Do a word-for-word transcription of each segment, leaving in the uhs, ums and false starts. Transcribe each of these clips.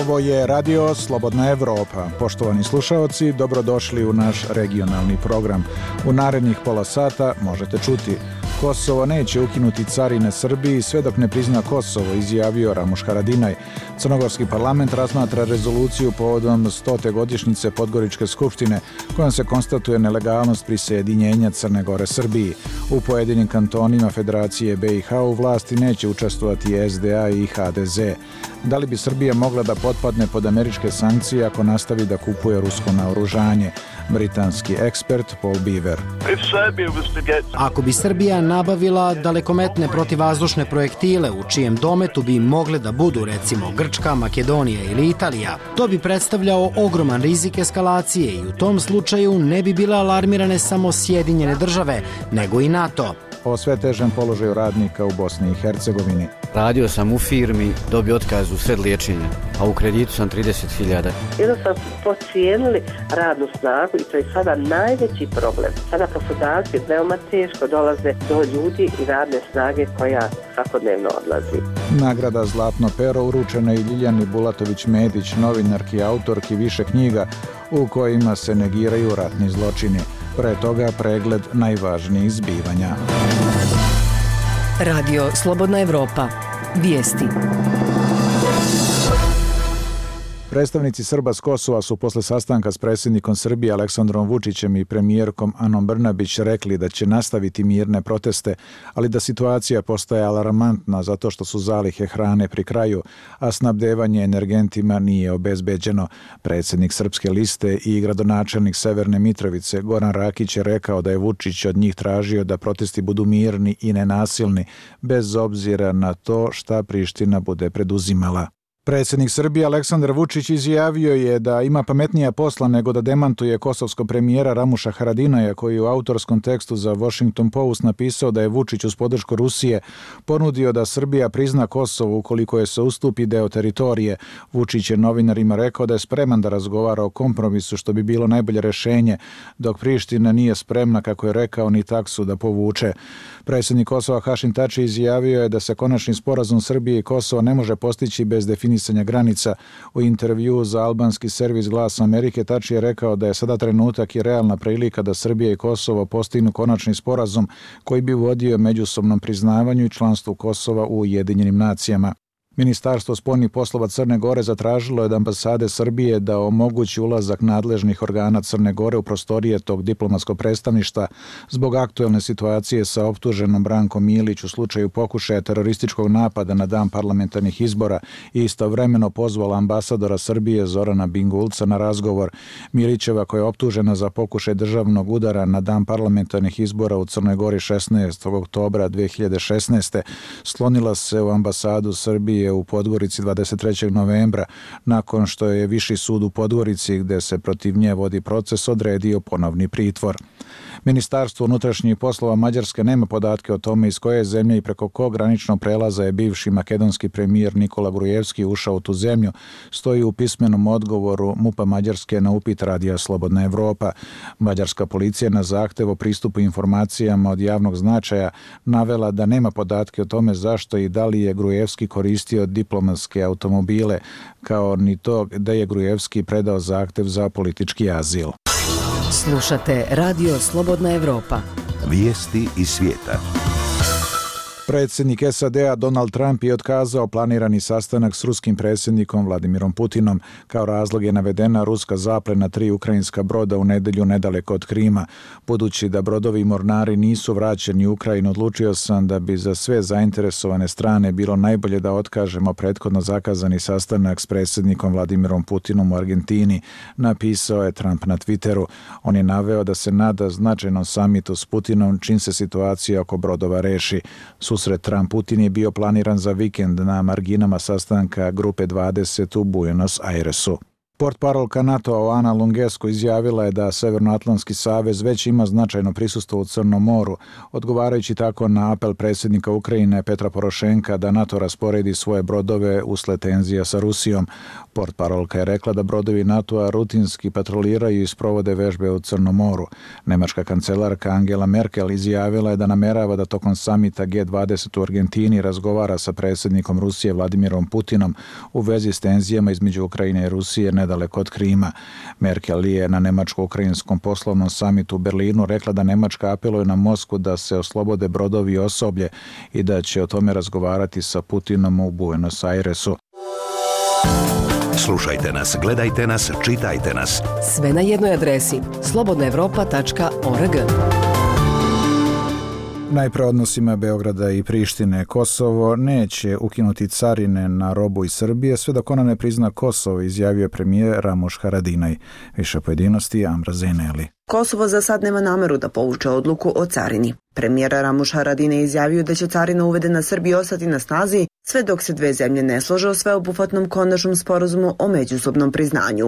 Ovo je Radio Slobodna Evropa. Poštovani slušaoci, dobrodošli u naš regionalni program. U narednih pola sata možete čuti: Kosovo neće ukinuti carine Srbiji sve dok ne prizna Kosovo, izjavio Ramuš Haradinaj. Crnogorski parlament razmatra rezoluciju povodom stote godišnjice Podgoričke skupštine kojom se konstatuje nelegalnost prisjedinjenja Crne Gore Srbiji. U pojedinim kantonima Federacije B i H u vlasti neće učestvovati S D A i H D Z. Da li bi Srbija mogla da potpadne pod američke sankcije ako nastavi da kupuje rusko naoružanje? Britanski ekspert Paul Beaver. Ako bi Srbija nabavila dalekometne protivvazdušne projektile u čijem dometu bi mogle da budu recimo Grčka, Makedonija ili Italija, to bi predstavljao ogroman rizik eskalacije i u tom slučaju ne bi bile alarmirane samo Sjedinjene države, nego i NATO. O sve težem položaju radnika u Bosni i Hercegovini. Radio sam u firmi, dobio otkaz u sred liječenja, a u kreditu sam trideset hiljada. Jednostavno pocijenili radnu snagu i to je sada najveći problem. Sada poslodavci veoma teško dolaze do ljudi i radne snage koja svakodnevno odlazi. Nagrada Zlatno pero uručena je Ljiljani Bulatović-Medić, novinarki i autorki više knjiga u kojima se negiraju ratni zločini. Pre toga pregled najvažnijih zbivanja. Radio Slobodna Evropa. Vijesti. Predstavnici Srba s Kosova su posle sastanka s predsjednikom Srbije Aleksandrom Vučićem i premijerkom Anom Brnabić rekli da će nastaviti mirne proteste, ali da situacija postaje alarmantna zato što su zalihe hrane pri kraju, a snabdevanje energentima nije obezbeđeno. Predsjednik Srpske liste i gradonačelnik Severne Mitrovice Goran Rakić je rekao da je Vučić od njih tražio da protesti budu mirni i nenasilni, bez obzira na to šta Priština bude preduzimala. Predsjednik Srbije Aleksandar Vučić izjavio je da ima pametnija posla nego da demantuje kosovskog premijera Ramuša Haradinaja, koji u autorskom tekstu za Washington Post napisao da je Vučić uz podršku Rusije ponudio da Srbija prizna Kosovo ukoliko je se ustupi deo teritorije. Vučić je novinarima rekao da je spreman da razgovara o kompromisu, što bi bilo najbolje rešenje, dok Priština nije spremna, kako je rekao, ni taksu da povuče. Predsjednik Kosova Hašim Tači izjavio je da se konačni sporazum Srbije i Kosova ne može postići bez definisanja granica. U intervjuu za albanski servis Glas Amerike Tači je rekao da je sada trenutak i realna prilika da Srbija i Kosovo postignu konačni sporazum koji bi vodio međusobnom priznavanju i članstvu Kosova u Ujedinjenim nacijama. Ministarstvo spoljnih poslova Crne Gore zatražilo je od ambasade Srbije da omogući ulazak nadležnih organa Crne Gore u prostorije tog diplomatskog predstavništva zbog aktuelne situacije sa optuženom Brankom Milić u slučaju pokušaja terorističkog napada na dan parlamentarnih izbora i istovremeno pozvala ambasadora Srbije Zorana Bingulca na razgovor. Milićeva, koja je optužena za pokušaj državnog udara na dan parlamentarnih izbora u Crnoj Gori šesnaestog oktobra dve hiljade šesnaeste, sklonila se u ambasadu Srbije u Podgorici dvadeset trećeg novembra, nakon što je Viši sud u Podgorici, gde se protiv nje vodi proces, odredio ponovni pritvor. Ministarstvo unutrašnjih poslova Mađarske nema podatke o tome iz koje zemlje i preko kog graničnog prelaza je bivši makedonski premijer Nikola Grujevski ušao u tu zemlju, stoji u pismenom odgovoru MUP-a Mađarske na upit Radija Slobodna Evropa. Mađarska policija na zahtev o pristupu informacijama od javnog značaja navela da nema podatke o tome zašto i da li je Grujevski koristio diplomatske automobile, kao ni to da je Grujevski predao zahtev za politički azil. Slušate Radio Slobodna Evropa. Vijesti iz svijeta. Predsjednik S A D-a Donald Trump je otkazao planirani sastanak s ruskim predsjednikom Vladimirom Putinom. Kao razlog je navedena ruska zaplena tri ukrajinska broda u nedelju nedaleko od Krima. Budući da brodovi i mornari nisu vraćeni u Ukrajinu, odlučio sam da bi za sve zainteresovane strane bilo najbolje da otkažemo prethodno zakazani sastanak s predsjednikom Vladimirom Putinom u Argentini, napisao je Trump na Twitteru. On je naveo da se nada značajnom samitu s Putinom čim se situacija oko brodova reši. Susret Trump-Putin je bio planiran za vikend na marginama sastanka Grupe dvadeset u Buenos Airesu. Portparolka NATO-a Ana Lungescu izjavila je da Severnoatlantski savez već ima značajno prisustvo u Crnom moru, odgovarajući tako na apel predsjednika Ukrajine Petra Porošenka da NATO rasporedi svoje brodove usled tenzija sa Rusijom. Portparolka je rekla da brodovi NATO-a rutinski patroliraju i sprovode vežbe u Crnom moru. Nemačka kancelarka Angela Merkel izjavila je da namerava da tokom samita G dvadeset u Argentini razgovara sa predsjednikom Rusije Vladimirom Putinom u vezi s tenzijama između Ukrajine i Rusije nedaleko od Krima. Merkel je na nemačko-ukrajinskom poslovnom samitu u Berlinu rekla da Nemačka apeluje na Moskvu da se oslobode brodovi i osoblje i da će o tome razgovarati sa Putinom u Buenos Airesu. Slušajte nas, gledajte nas, čitajte nas. Sve na jednoj adresi slobodna evropa tačka org. Najpre odnosima Beograda i Prištine. Kosovo neće ukinuti carine na robu iz Srbije sve dok ona ne prizna Kosovo, izjavio premijer Ramuš Haradinaj. Više pojedinosti Amra Zeneli. Kosovo za sad nema nameru da povuče odluku o carini. Premijer Ramuš Haradinaj izjavio da će carina uvedena Srbiji ostati na snazi sve dok se dve zemlje ne slože o sveobuhvatnom konačnom sporazumu o međusobnom priznanju.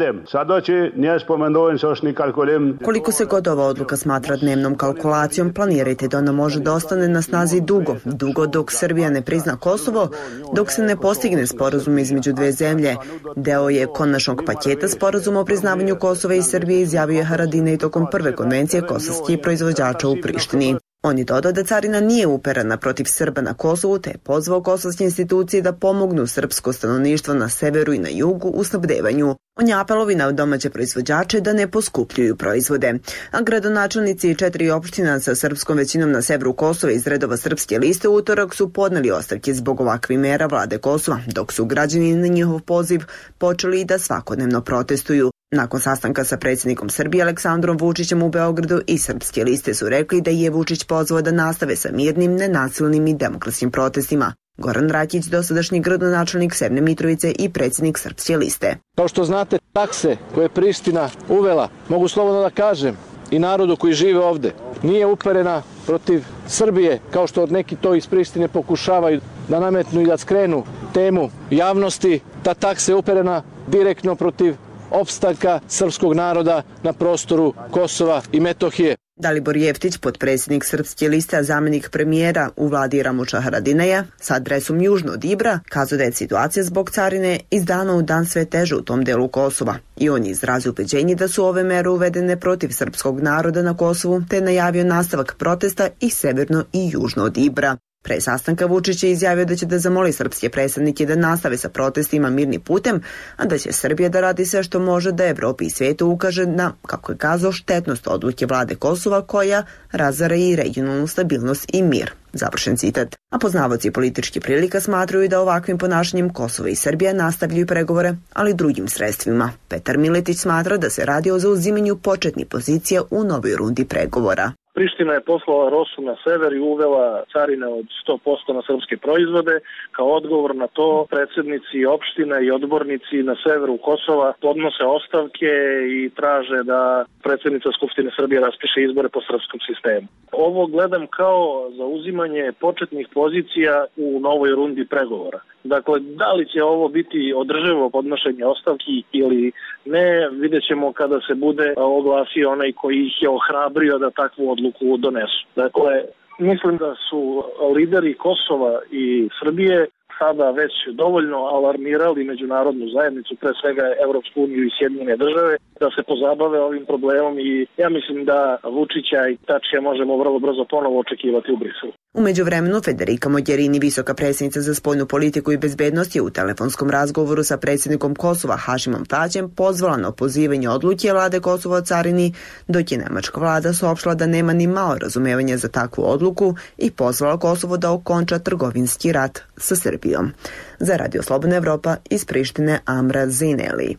Koliko se god ova odluka smatra dnevnom kalkulacijom, planirajte da ona može da ostane na snazi dugo, dugo dok Srbija ne prizna Kosovo, dok se ne postigne sporazum između dve zemlje. Deo je konačnog paketa sporazuma o priznavanju Kosova i Srbije, izjavio je Haradinaj tokom prve konvencije kosovskih proizvođača u Prištini. On je dodao da carina nije uperena protiv Srba na Kosovu, te je pozvao kosovske institucije da pomognu srpsko stanovništvo na severu i na jugu u snabdevanju. On je apelovi na domaće proizvođače da ne poskupljuju proizvode. A gradonačelnici četiri opština sa srpskom većinom na severu Kosova iz redova Srpske liste u utorak su podneli ostavke zbog ovakvih mera vlade Kosova, dok su građani na njihov poziv počeli da svakodnevno protestuju. Nakon sastanka sa predsjednikom Srbije Aleksandrom Vučićem u Beogradu i Srpske liste su rekli da je Vučić pozvao da nastave sa mirnim, nenasilnim i demokratskim protestima. Goran Rakić, dosadašnji gradonačelnik Severne Mitrovice i predsjednik Srpske liste. Kao što znate, takse koje je Priština uvela, mogu slobodno da kažem, i narodu koji žive ovde, nije uperena protiv Srbije, kao što neki to iz Prištine pokušavaju da nametnu i da skrenu temu javnosti. Ta taksa je uperena direktno protiv opstanka srpskog naroda na prostoru Kosova i Metohije. Dalibor Jeftić, potpredsjednik Srpske liste, a zamjenik premijera u vladi Ramuša Haradinaja, sa adresom južno od Ibra, kazao da je situacija zbog carine iz dana u dan sve teže u tom delu Kosova. I on je izrazio ubeđenje da su ove mere uvedene protiv srpskog naroda na Kosovu, te najavio nastavak protesta i severno i južno od Ibra. Pre sastanka Vučić je izjavio da će da zamoli srpske predstavnike da nastave sa protestima mirnim putem, a da će Srbija da radi sve što može da Evropi i svijetu ukaže na, kako je kazao, štetnost odluke vlade Kosova koja razara i regionalnu stabilnost i mir. Završen citat. A poznavaoci političkih prilika smatraju da ovakvim ponašanjem Kosovo i Srbija nastavljaju pregovore, ali drugim sredstvima. Petar Miletić smatra da se radi o zauzimanju početnih pozicija u novoj rundi pregovora. Priština je poslala Rosu na sever i uvela carine od sto posto na srpske proizvode. Kao odgovor na to predsjednici opština i odbornici na severu Kosova podnose ostavke i traže da predsjednica Skupštine Srbije raspiše izbore po srpskom sistemu. Ovo gledam kao zauzimanje početnih pozicija u novoj rundi pregovora. Dakle, da li će ovo biti održivo podnošenje ostavki ili ne, vidjet ćemo kada se bude oglasio onaj koji ih je ohrabrio da takvu odluku donesu. Dakle, mislim da su lideri Kosova i Srbije sada već dovoljno alarmirali međunarodnu zajednicu, pre svega Evropsku uniju i Sjedinjene države, da se pozabave ovim problemom i ja mislim da Vučića i Tačija možemo vrlo brzo ponovo očekivati u Briselu. U međuvremenu, Federica Mogherini, visoka predsjednica za spoljnu politiku i bezbednost, je u telefonskom razgovoru sa predsjednikom Kosova Hašimom Tađem pozvala na opozivanje odluke vlade Kosova o carini, dok je nemačka vlada saopštila da nema ni malo razumevanja za takvu odluku i pozvala Kosovo da okonča trgovinski rat sa Srbijom. Za Radio Slobodna Evropa iz Prištine, Amra Zeneli.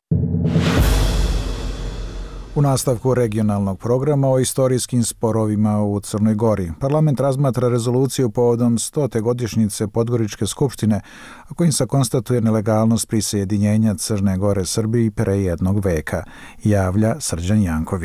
U nastavku regionalnog programa o istorijskim sporovima u Crnoj Gori. Parlament razmatra rezoluciju povodom stote godišnjice Podgoričke skupštine, a kojim se konstatuje nelegalnost prisjedinjenja Crne Gore Srbiji pre jednog veka, javlja Srđan Janković.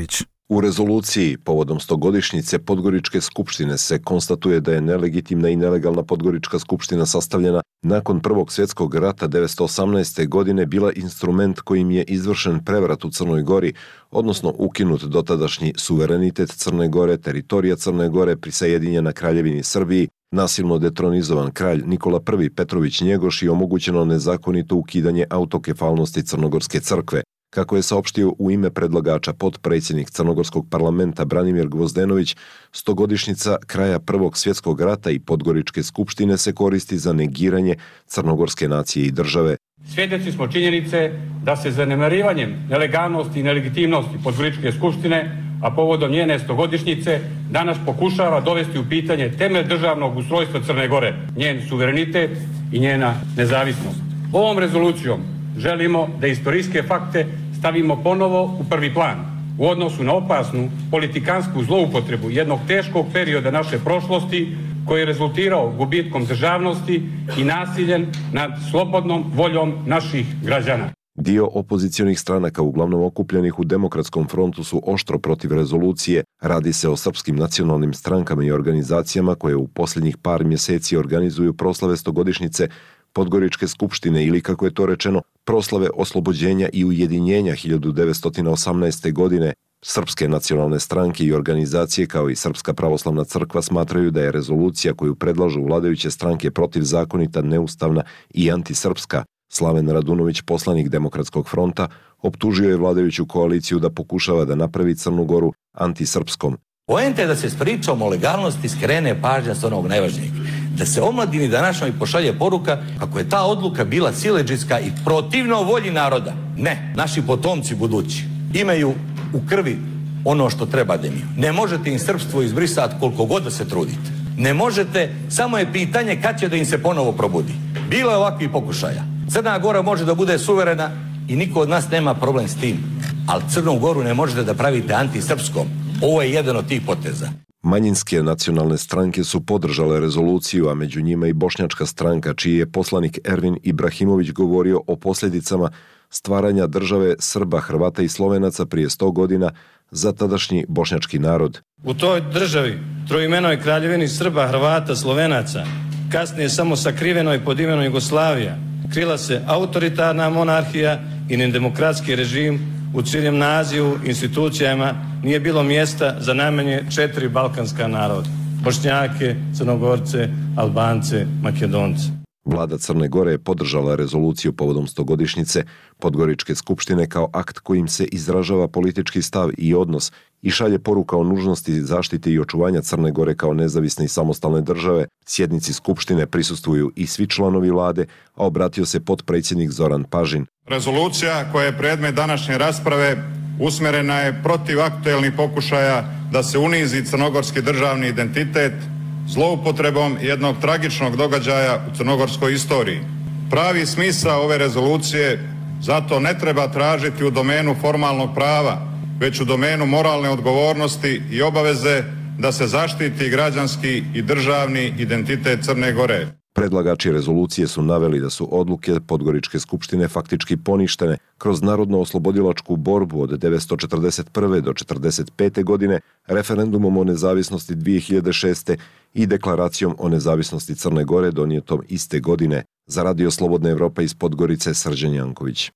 U rezoluciji povodom stogodišnjice Podgoričke skupštine se konstatuje da je nelegitimna i nelegalna Podgorička skupština sastavljena nakon Prvog svjetskog rata devetsto osamnaeste. godine bila instrument kojim je izvršen prevrat u Crnoj Gori, odnosno ukinut dotadašnji suverenitet Crne Gore, teritorija Crne Gore prisajedinjena Kraljevini Srbiji, nasilno detronizovan kralj Nikola I. Petrović Njegoš i omogućeno nezakonito ukidanje autokefalnosti Crnogorske crkve. Kako je saopštio u ime predlagača potpredsjednik Crnogorskog parlamenta Branimir Gvozdenović, stogodišnjica kraja Prvog svjetskog rata i Podgoričke skupštine se koristi za negiranje crnogorske nacije i države. Svjedoci smo činjenice da se zanemarivanjem nelegalnosti i nelegitimnosti Podgoričke skupštine, a povodom njene stogodišnjice, danas pokušava dovesti u pitanje temelj državnog ustrojstva Crne Gore, njen suverenitet i njena nezavisnost. Ovom rezolucijom želimo da istorijske fakte stavimo ponovo u prvi plan u odnosu na opasnu politikansku zloupotrebu jednog teškog perioda naše prošlosti koji je rezultirao gubitkom državnosti i nasiljem nad slobodnom voljom naših građana. Dio opozicionih stranaka, uglavnom okupljenih u Demokratskom frontu, su oštro protiv rezolucije. Radi se o srpskim nacionalnim strankama i organizacijama koje u posljednjih par mjeseci organizuju proslave stogodišnjice Podgoričke skupštine ili, kako je to rečeno, proslave oslobođenja i ujedinjenja hiljadu devetsto osamnaeste. godine. Srpske nacionalne stranke i organizacije kao i Srpska pravoslavna crkva smatraju da je rezolucija koju predlažu vladajuće stranke protivzakonita, neustavna i antisrpska. Slaven Radunović, poslanik Demokratskog fronta, optužio je vladajuću koaliciju da pokušava da napravi Crnu Goru antisrpskom. Poenta je da se s pričom o legalnosti skrene pažnja s onog najvažnijeg. Da se omladini današnjoj pošalje poruka kako je ta odluka bila siledžijska i protivno volji naroda. Ne, naši potomci budući imaju u krvi ono što treba da imaju. Ne možete im srpstvo izbrisati koliko god da se trudite. Ne možete, samo je pitanje kad će da im se ponovo probudi. Bilo je ovakvih pokušaja. Crna Gora može da bude suverena i niko od nas nema problem s tim. Ali Crnu Goru ne možete da pravite antisrpskom. Ovo je jedan od tih poteza. Manjinske nacionalne stranke su podržale rezoluciju, a među njima i Bošnjačka stranka, čiji je poslanik Ervin Ibrahimović govorio o posljedicama stvaranja države Srba, Hrvata i Slovenaca prije sto godina za tadašnji bošnjački narod. U toj državi, troimenoj kraljevini Srba, Hrvata, Slovenaca, kasnije samo sakrivenoj pod imenom Jugoslavija, krila se autoritarna monarhija i nedemokratski režim. U ciljem nazivu institucijama nije bilo mjesta za najmanje četiri balkanska naroda. Bošnjake, Crnogorce, Albance, Makedonce. Vlada Crne Gore je podržala rezoluciju povodom stogodišnjice Podgoričke skupštine kao akt kojim se izražava politički stav i odnos i šalje poruka o nužnosti zaštite i očuvanja Crne Gore kao nezavisne i samostalne države. Sjednici skupštine prisustvuju i svi članovi vlade, a obratio se potpredsjednik Zoran Pažin. Rezolucija koja je predmet današnje rasprave usmjerena je protiv aktuelnih pokušaja da se unizi crnogorski državni identitet zloupotrebom jednog tragičnog događaja u crnogorskoj istoriji. Pravi smisao ove rezolucije zato ne treba tražiti u domenu formalnog prava, već u domenu moralne odgovornosti i obaveze da se zaštiti građanski i državni identitet Crne Gore. Predlagači rezolucije su naveli da su odluke Podgoričke skupštine faktički poništene kroz narodno-oslobodilačku borbu od devetsto četrdeset prve do četrdeset pete. godine, referendumom o nezavisnosti dvije hiljade šeste. i deklaracijom o nezavisnosti Crne Gore donijetom iste godine. Za Radio Slobodna Evropa iz Podgorice, Srđan Janković.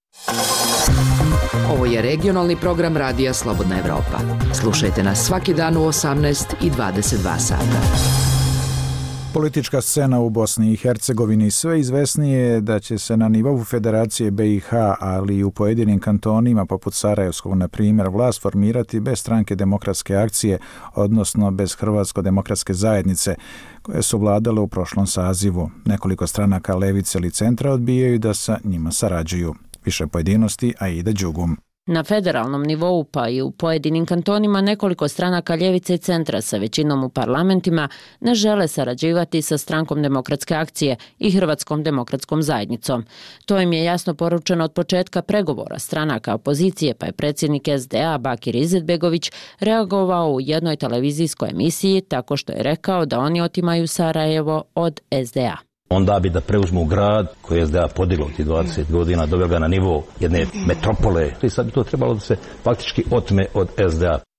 Ovo je regionalni program Radija Slobodna Evropa. Slušajte nas svaki dan u osamnaest i dvadeset dva sata. Politička scena u Bosni i Hercegovini sve izvesnije je da će se na nivou Federacije B i H, ali i u pojedinim kantonima poput Sarajevskog, na primjer, vlast formirati bez stranke Demokratske akcije, odnosno bez Hrvatsko-demokratske zajednice, koje su vladale u prošlom sazivu. Nekoliko stranaka levice ili centra odbijaju da sa njima sarađuju. Više pojedinosti, Aida Đugum. Na federalnom nivou pa i u pojedinim kantonima nekoliko stranaka ljevice i centra sa većinom u parlamentima ne žele sarađivati sa strankom Demokratske akcije i Hrvatskom demokratskom zajednicom. To im je jasno poručeno od početka pregovora stranaka opozicije, pa je predsjednik S D A Bakir Izetbegović reagovao u jednoj televizijskoj emisiji tako što je rekao da oni otimaju Sarajevo od S D A. Onda bi da preuzmu grad koji je S D A podiglo tih dvadeset godina, doveo ga na nivo jedne metropole. I sad bi to trebalo da se faktički otme od S D A.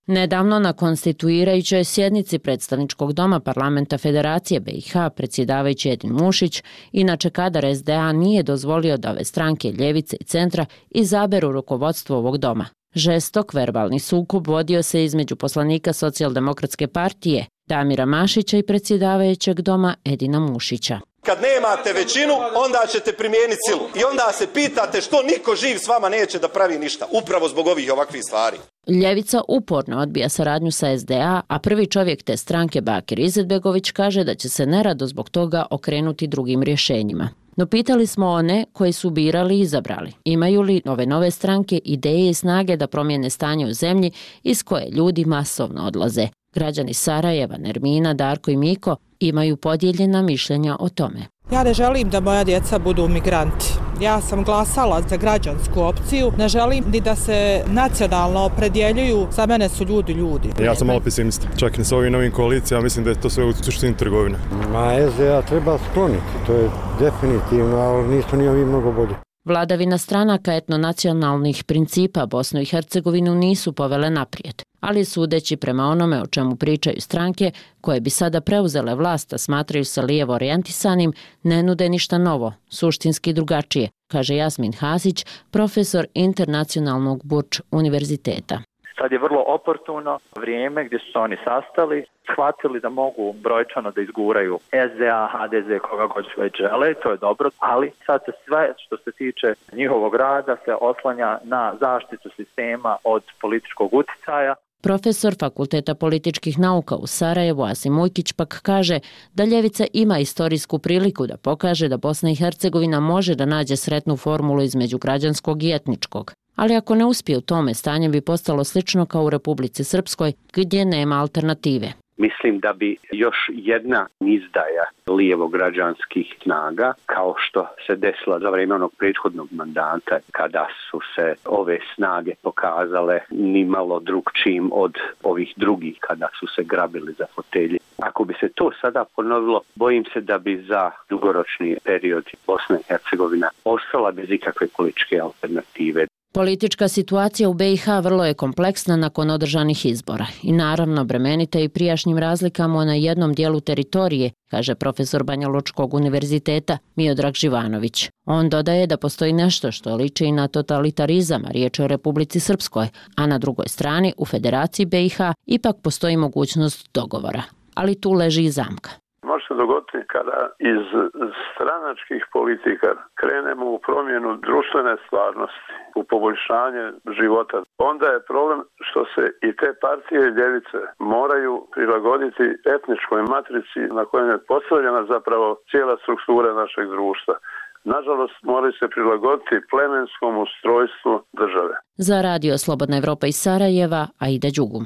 Nedavno na konstituirajućoj sjednici predstavničkog doma parlamenta Federacije B i H predsjedavajući Edin Mušić, inače kadar S D A nije dozvolio da ove stranke ljevice i centra izaberu rukovodstvo ovog doma. Žestok verbalni sukob vodio se između poslanika Socijaldemokratske partije Damira Mašića i predsjedavajućeg doma Edina Mušića. Kad nemate većinu, onda ćete primijeniti silu. I onda se pitate što niko živ s vama neće da pravi ništa. Upravo zbog ovih ovakvih stvari. Ljevica uporno odbija saradnju sa S D A, a prvi čovjek te stranke Bakir Izetbegović kaže da će se nerado zbog toga okrenuti drugim rješenjima. No pitali smo one koji su birali i izabrali. Imaju li ove nove stranke ideje i snage da promijene stanje u zemlji iz koje ljudi masovno odlaze? Građani Sarajeva, Nermina, Darko i Miko imaju podijeljena mišljenja o tome. Ja ne želim da moja djeca budu migranti. Ja sam glasala za građansku opciju. Ne želim ni da se nacionalno opredjeljuju. Za mene su ljudi ljudi. Ja sam malo pesimist. Čak i sa ovim novim koalicijama mislim da je to sve u suštini trgovina. Ma S D A treba skloniti. To je definitivno, ali nisu ni ovi mnogo bolji. Vladavina stranaka etnonacionalnih principa Bosnu i Hercegovinu nisu povele naprijed, ali sudeći prema onome o čemu pričaju stranke koje bi sada preuzele vlast, a smatraju se lijevo orijentisanim, ne nude ništa novo, suštinski drugačije, kaže Jasmin Hasić, profesor Internacionalnog Burč univerziteta. Sad je vrlo oportuno vrijeme gdje su oni sastali, shvatili da mogu brojčano da izguraju S D A, H D Z, koga god već žele, to je dobro, ali sad se sve što se tiče njihovog rada se oslanja na zaštitu sistema od političkog uticaja. Profesor Fakulteta političkih nauka u Sarajevu Asim Ujkić pak kaže da ljevica ima istorijsku priliku da pokaže da Bosna i Hercegovina može da nađe sretnu formulu između građanskog i etničkog. Ali ako ne uspije u tome, stanje bi postalo slično kao u Republici Srpskoj, gdje nema alternative. Mislim da bi još jedna izdaja lijevo građanskih snaga, kao što se desila za vrijeme onog prethodnog mandata, kada su se ove snage pokazale nimalo drugčijim od ovih drugih, kada su se grabili za fotelje. Ako bi se to sada ponovilo, bojim se da bi za dugoročni period Bosna i Hercegovina ostala bez ikakve političke alternative. Politička situacija u B i H vrlo je kompleksna nakon održanih izbora i naravno bremenita i prijašnjim razlikama na jednom dijelu teritorije, kaže profesor Banjalučkog univerziteta Miodrag Živanović. On dodaje da postoji nešto što liči i na totalitarizam, riječ o Republici Srpskoj, a na drugoj strani u Federaciji B i H ipak postoji mogućnost dogovora. Ali tu leži i zamka. Može se dogoditi kada iz stranačkih politika krenemo u promjenu društvene stvarnosti, u poboljšanje života. Onda je problem što se i te partije ljevice moraju prilagoditi etničkoj matrici na kojoj je postavljena zapravo cijela struktura našeg društva. Nažalost, moraju se prilagoditi plemenskom ustrojstvu države. Za radio Slobodna Evropa iz Sarajeva, Aida Đugum.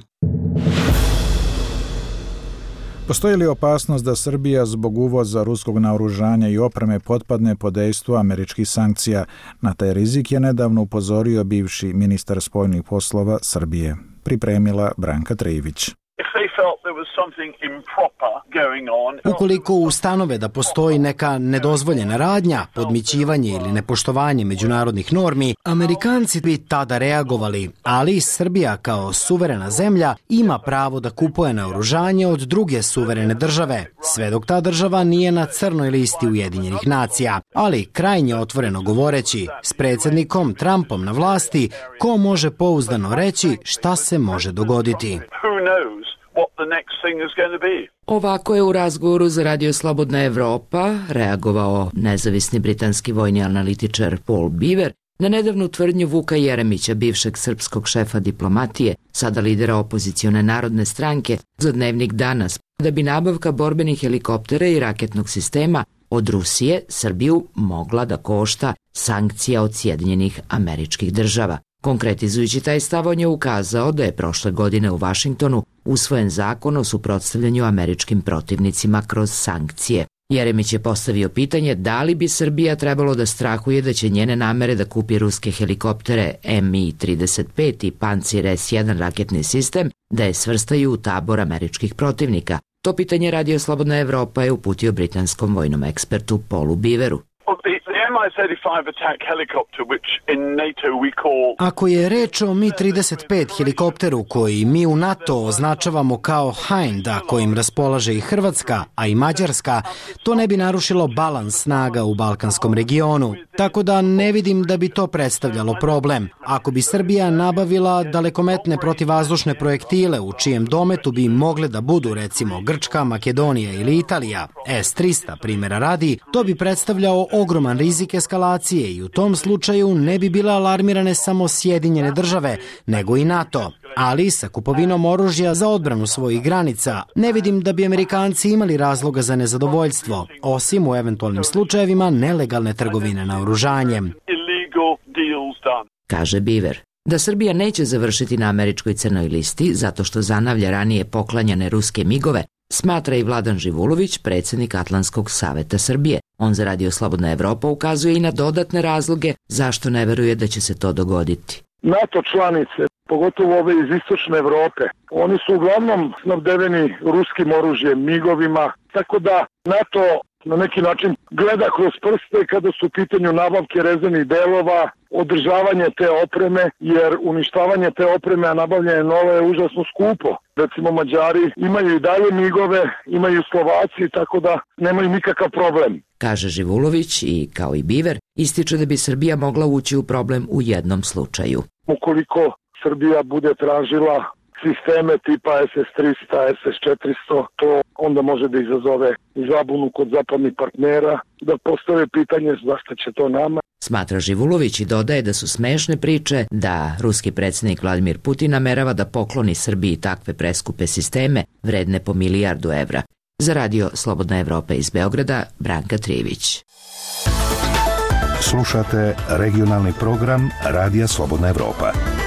Postoji li opasnost da Srbija zbog uvoza ruskog naoružanja i opreme potpadne pod dejstvo američkih sankcija? Na taj rizik je nedavno upozorio bivši ministar spoljnih poslova Srbije. Pripremila Branka Trijević. Ukoliko ustanove da postoji neka nedozvoljena radnja, podmićivanje ili nepoštovanje međunarodnih normi, Amerikanci bi tada reagovali, ali Srbija kao suverena zemlja ima pravo da kupuje naoružanje od druge suverene države, sve dok ta država nije na crnoj listi Ujedinjenih nacija. Ali krajnje otvoreno govoreći, s predsjednikom Trumpom na vlasti, ko može pouzdano reći šta se može dogoditi? Ovako je u razgovoru za Radio Slobodna Evropa reagovao nezavisni britanski vojni analitičar Paul Beaver na nedavnu tvrdnju Vuka Jeremića, bivšeg srpskog šefa diplomatije, sada lidera opozicione Narodne stranke, za Dnevnik danas, da bi nabavka borbenih helikoptera i raketnog sistema od Rusije Srbiju mogla da košta sankcija od Sjedinjenih Američkih Država. Konkretizujući taj stav, on je ukazao da je prošle godine u Vašingtonu usvojen zakon o suprotstavljanju američkim protivnicima kroz sankcije. Jeremić je postavio pitanje da li bi Srbija trebalo da strahuje da će njene namere da kupi ruske helikoptere M I trideset pet i Pancir S jedan raketni sistem da je svrstaju u tabor američkih protivnika. To pitanje Radio Slobodna Evropa je uputio britanskom vojnom ekspertu Paulu Beaveru. M I thirty-five attack helicopter, which in NATO we call... Ako je reč o M I trideset pet helikopteru koji mi u NATO označavamo kao Hind, a kojim raspolaže i Hrvatska, a i Mađarska, to ne bi narušilo balans snaga u balkanskom regionu. Tako da ne vidim da bi to predstavljalo problem. Ako bi Srbija nabavila dalekometne protivvazdušne projektile u čijem dometu bi mogle da budu recimo Grčka, Makedonija ili Italija, S trista primjera radi, to bi predstavljao ogroman rizik eskalacije i u tom slučaju ne bi bile alarmirane samo Sjedinjene države, nego i NATO. Ali sa kupovinom oružja za odbranu svojih granica ne vidim da bi Amerikanci imali razloga za nezadovoljstvo, osim u eventualnim slučajevima nelegalne trgovine naoružanjem. Kaže Beaver da Srbija neće završiti na američkoj crnoj listi zato što zanavlja ranije poklanjane ruske migove, smatra i Vladan Živulović, predsjednik Atlantskog saveta Srbije. On za Radio Slobodna Evropa ukazuje i na dodatne razloge zašto ne veruje da će se to dogoditi. NATO članice, pogotovo ove iz istočne Evrope, oni su uglavnom snabdeveni ruskim oružjem, migovima, tako da NATO na neki način gleda kroz prste kada su u pitanju nabavke rezervnih delova, održavanje te opreme, jer uništavanje te opreme, a nabavljanje nove je užasno skupo. Recimo Mađari imaju i dalje migove, imaju Slovaci, tako da nemaju nikakav problem. Kaže Živulović i, kao i Beaver, ističe da bi Srbija mogla ući u problem u jednom slučaju. Ukoliko Srbija bude tražila sisteme tipa S S tristo, S S četiristo, to onda može da izazove zabunu kod zapadnih partnera, da postave pitanje zašto će to nama. Smatra Živulović i dodaje da su smešne priče da ruski predsjednik Vladimir Putin namerava da pokloni Srbiji takve preskupe sisteme vredne po milijardu evra. Za Radio Slobodna Evropa iz Beograda, Branka Trivić. Slušate regionalni program Radija Slobodna Evropa.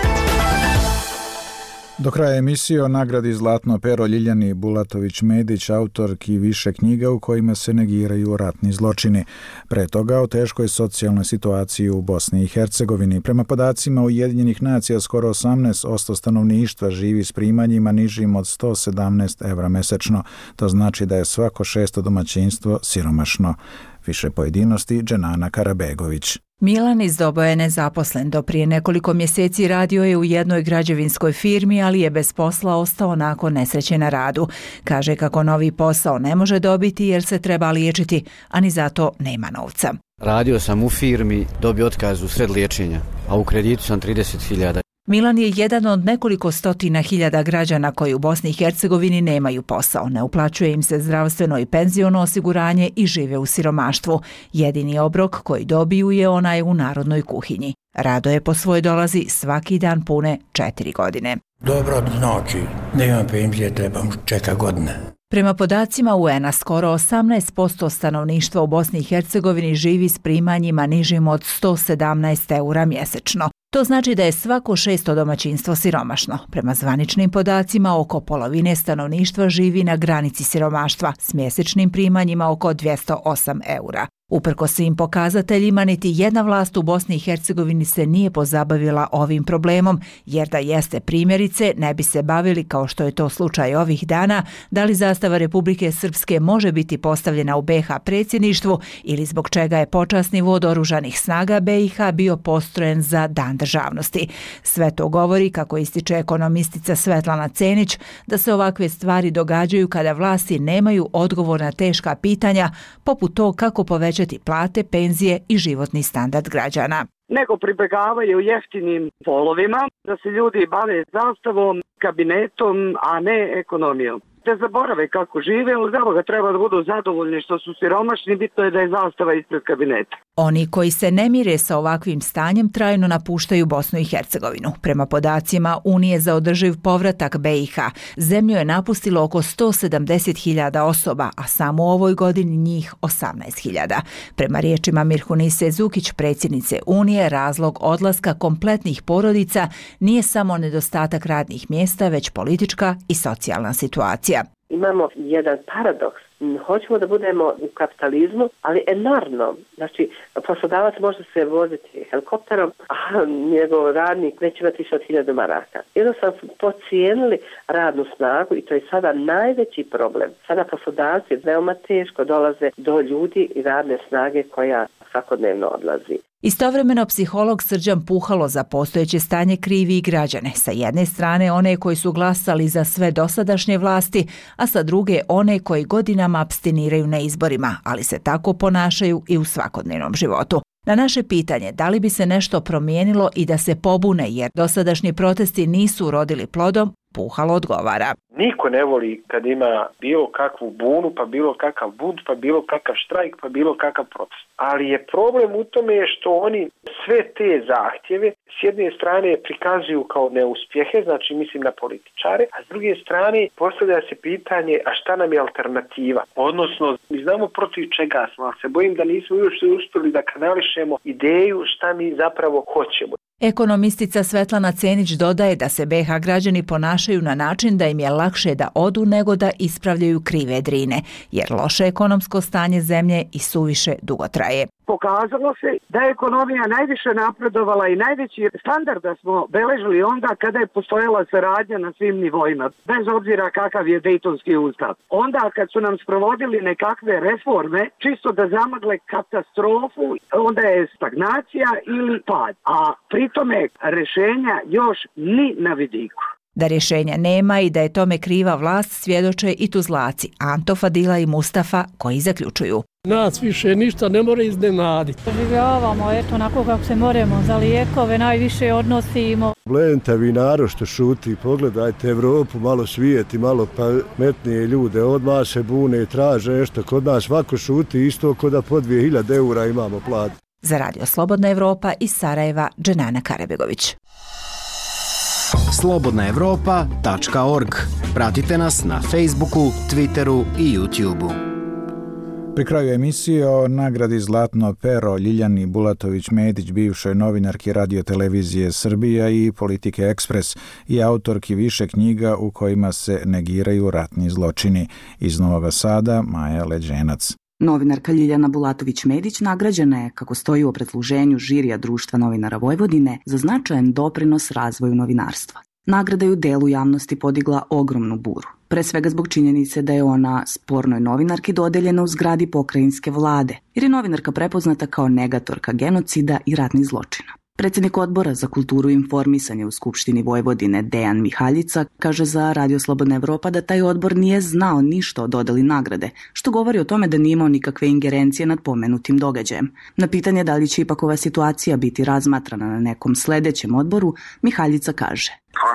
Do kraja emisije o nagradi Zlatno pero Ljiljani Bulatović-Medić, autorki više knjiga u kojima se negiraju ratni zločini. Pre toga o teškoj socijalnoj situaciji u Bosni i Hercegovini. Prema podacima Ujedinjenih nacija, skoro osamnaest posto stanovništva živi s primanjima nižim od sto sedamnaest evra mesečno. To znači da je svako šesto domaćinstvo siromašno. Više pojedinosti Dženana Karabegović. Milan iz Dobo je nezaposlen. Do prije nekoliko mjeseci radio je u jednoj građevinskoj firmi, ali je bez posla ostao nakon nesreće na radu. Kaže kako novi posao ne može dobiti jer se treba liječiti, a ni zato nema novca. Radio sam u firmi, dobio otkaz u sred liječenja, a u kreditu sam trideset hiljada. Milan je jedan od nekoliko stotina hiljada građana koji u Bosni i Hercegovini nemaju posao. Ne uplaćuje im se zdravstveno i penziono osiguranje i žive u siromaštvu. Jedini obrok koji dobiju je onaj u narodnoj kuhinji. Radoje po svoj dolazi svaki dan pune četiri godine. Dobro, znači, nemam penzije, trebam čeka godine. Prema podacima U N A, skoro osamnaest posto stanovništva u Bosni i Hercegovini živi s primanjima nižim od sto sedamnaest eura mjesečno. To znači da je svako šesto domaćinstvo siromašno. Prema zvaničnim podacima, oko polovine stanovništva živi na granici siromaštva s mjesečnim primanjima oko dvjesto osam eura. Uprkos svim pokazateljima, niti jedna vlast u Bosni i Hercegovini se nije pozabavila ovim problemom, jer da jeste primjerice, ne bi se bavili, kao što je to slučaj ovih dana, da li zastava Republike Srpske može biti postavljena u B i H predsjedništvu ili zbog čega je počasni vod oružanih snaga B i H bio postrojen za Dan državnosti. Sve to govori, kako ističe ekonomistica Svetlana Cenić, da se ovakve stvari događaju kada vlasti nemaju odgovor na teška pitanja, poput to kako povećati plate, penzije i životni standard građana. Nego pribegavaju jeftinim polovima, da se ljudi bave zastavom, kabinetom, a ne ekonomijom. Te zaborave kako žive, ali za Boga treba da budu zadovoljni što su siromašni, bitno je da je zastava ispred kabineta. Oni koji se ne mire sa ovakvim stanjem trajno napuštaju Bosnu i Hercegovinu. Prema podacima Unije za održiv povratak B i H, zemlju je napustilo oko sto sedamdeset hiljada osoba, a samo u ovoj godini njih osamnaest hiljada. Prema riječima Mirhunise Zukić, predsjednice Unije, razlog odlaska kompletnih porodica nije samo nedostatak radnih mjesta, već politička i socijalna situacija. Imamo jedan paradoks Hoćemo da budemo u kapitalizmu, ali enormno. Znači, poslodavac može se voziti helikopterom, a njegov radnik neće imati više od hiljadu maraka. Jednostavno smo pocijenili radnu snagu i to je sada najveći problem. Sada poslodavci veoma teško dolaze do ljudi i radne snage koja svakodnevno odlazi. Istovremeno psiholog Srđan Puhalo za postojeće stanje krivi i građane. Sa jedne strane one koji su glasali za sve dosadašnje vlasti, a sa druge one koji godinama apstiniraju na izborima, ali se tako ponašaju i u svakodnevnom životu. Na naše pitanje da li bi se nešto promijenilo i da se pobune jer dosadašnji protesti nisu urodili plodom, Puhalo odgovara. Niko ne voli kad ima bilo kakvu bunu, pa bilo kakav bunt, pa bilo kakav štrajk, pa bilo kakav protest. Ali je problem u tome što oni sve te zahtjeve s jedne strane prikazuju kao neuspjehe, znači mislim na političare, a s druge strane postavlja se pitanje a šta nam je alternativa? Odnosno, mi znamo protiv čega smo, ali se bojim da nismo još uspjeli da kanališemo ideju šta mi zapravo hoćemo. Ekonomistica Svetlana Cenić dodaje da se B iH građani ponašaju na način da im je lakše da odu nego da ispravljaju krive drine, jer loše ekonomsko stanje zemlje i suviše dugo traje. Pokazalo se da je ekonomija najviše napredovala i najveći standard da smo beležili onda kada je postojala saradnja na svim nivoima, bez obzira kakav je Dejtonski ustav. Onda kad su nam sprovodili nekakve reforme, čisto da zamagle katastrofu, onda je stagnacija ili pad, a pritome rešenja još ni na vidiku. Da rješenja nema i da je tome kriva vlast svjedoče i tuzlaci Anto, Fadila i Mustafa koji zaključuju. Nas više ništa ne more iznenaditi. Življavamo, eto, onako kako se moramo, za lijekove najviše odnosimo. Gledajte vi narod što šuti, pogledajte Evropu, malo svijeti, malo pametnije ljude, odmah se bune i traže nešto, kod nas svako šuti isto kod da po dvije hiljade eura imamo plat. Za Radio Slobodna Evropa iz Sarajeva, Dženana Karabegović. slobodna evropa tačka org. Pratite nas na Facebooku, Twitteru i YouTubeu. Pri kraju emisije o nagradi Zlatno pero Ljiljani Bulatović-Medić, bivšoj novinarki Radio-televizije Srbija i Politike Ekspres i autorki više knjiga u kojima se negiraju ratni zločini. Iz Novog Sada, Maja Leđenac. Novinarka Ljiljana Bulatović-Medić nagrađena je, kako stoji u obrazloženju žirija Društva novinara Vojvodine, za značajan doprinos razvoju novinarstva. Nagrada je u delu javnosti podigla ogromnu buru. Pre svega zbog činjenice da je ona spornoj novinarki dodeljena u zgradi pokrajinske vlade, jer je novinarka prepoznata kao negatorka genocida i ratnih zločina. Predsjednik odbora za kulturu i informisanje u Skupštini Vojvodine Dejan Mihaljica kaže za Radio Slobodna Evropa da taj odbor nije znao ništa o dodeli nagrade, što govori o tome da nije imao nikakve ingerencije nad pomenutim događajem. Na pitanje da li će ipak ova situacija biti razmatrana na nekom sledećem odboru, Mihaljica kaže: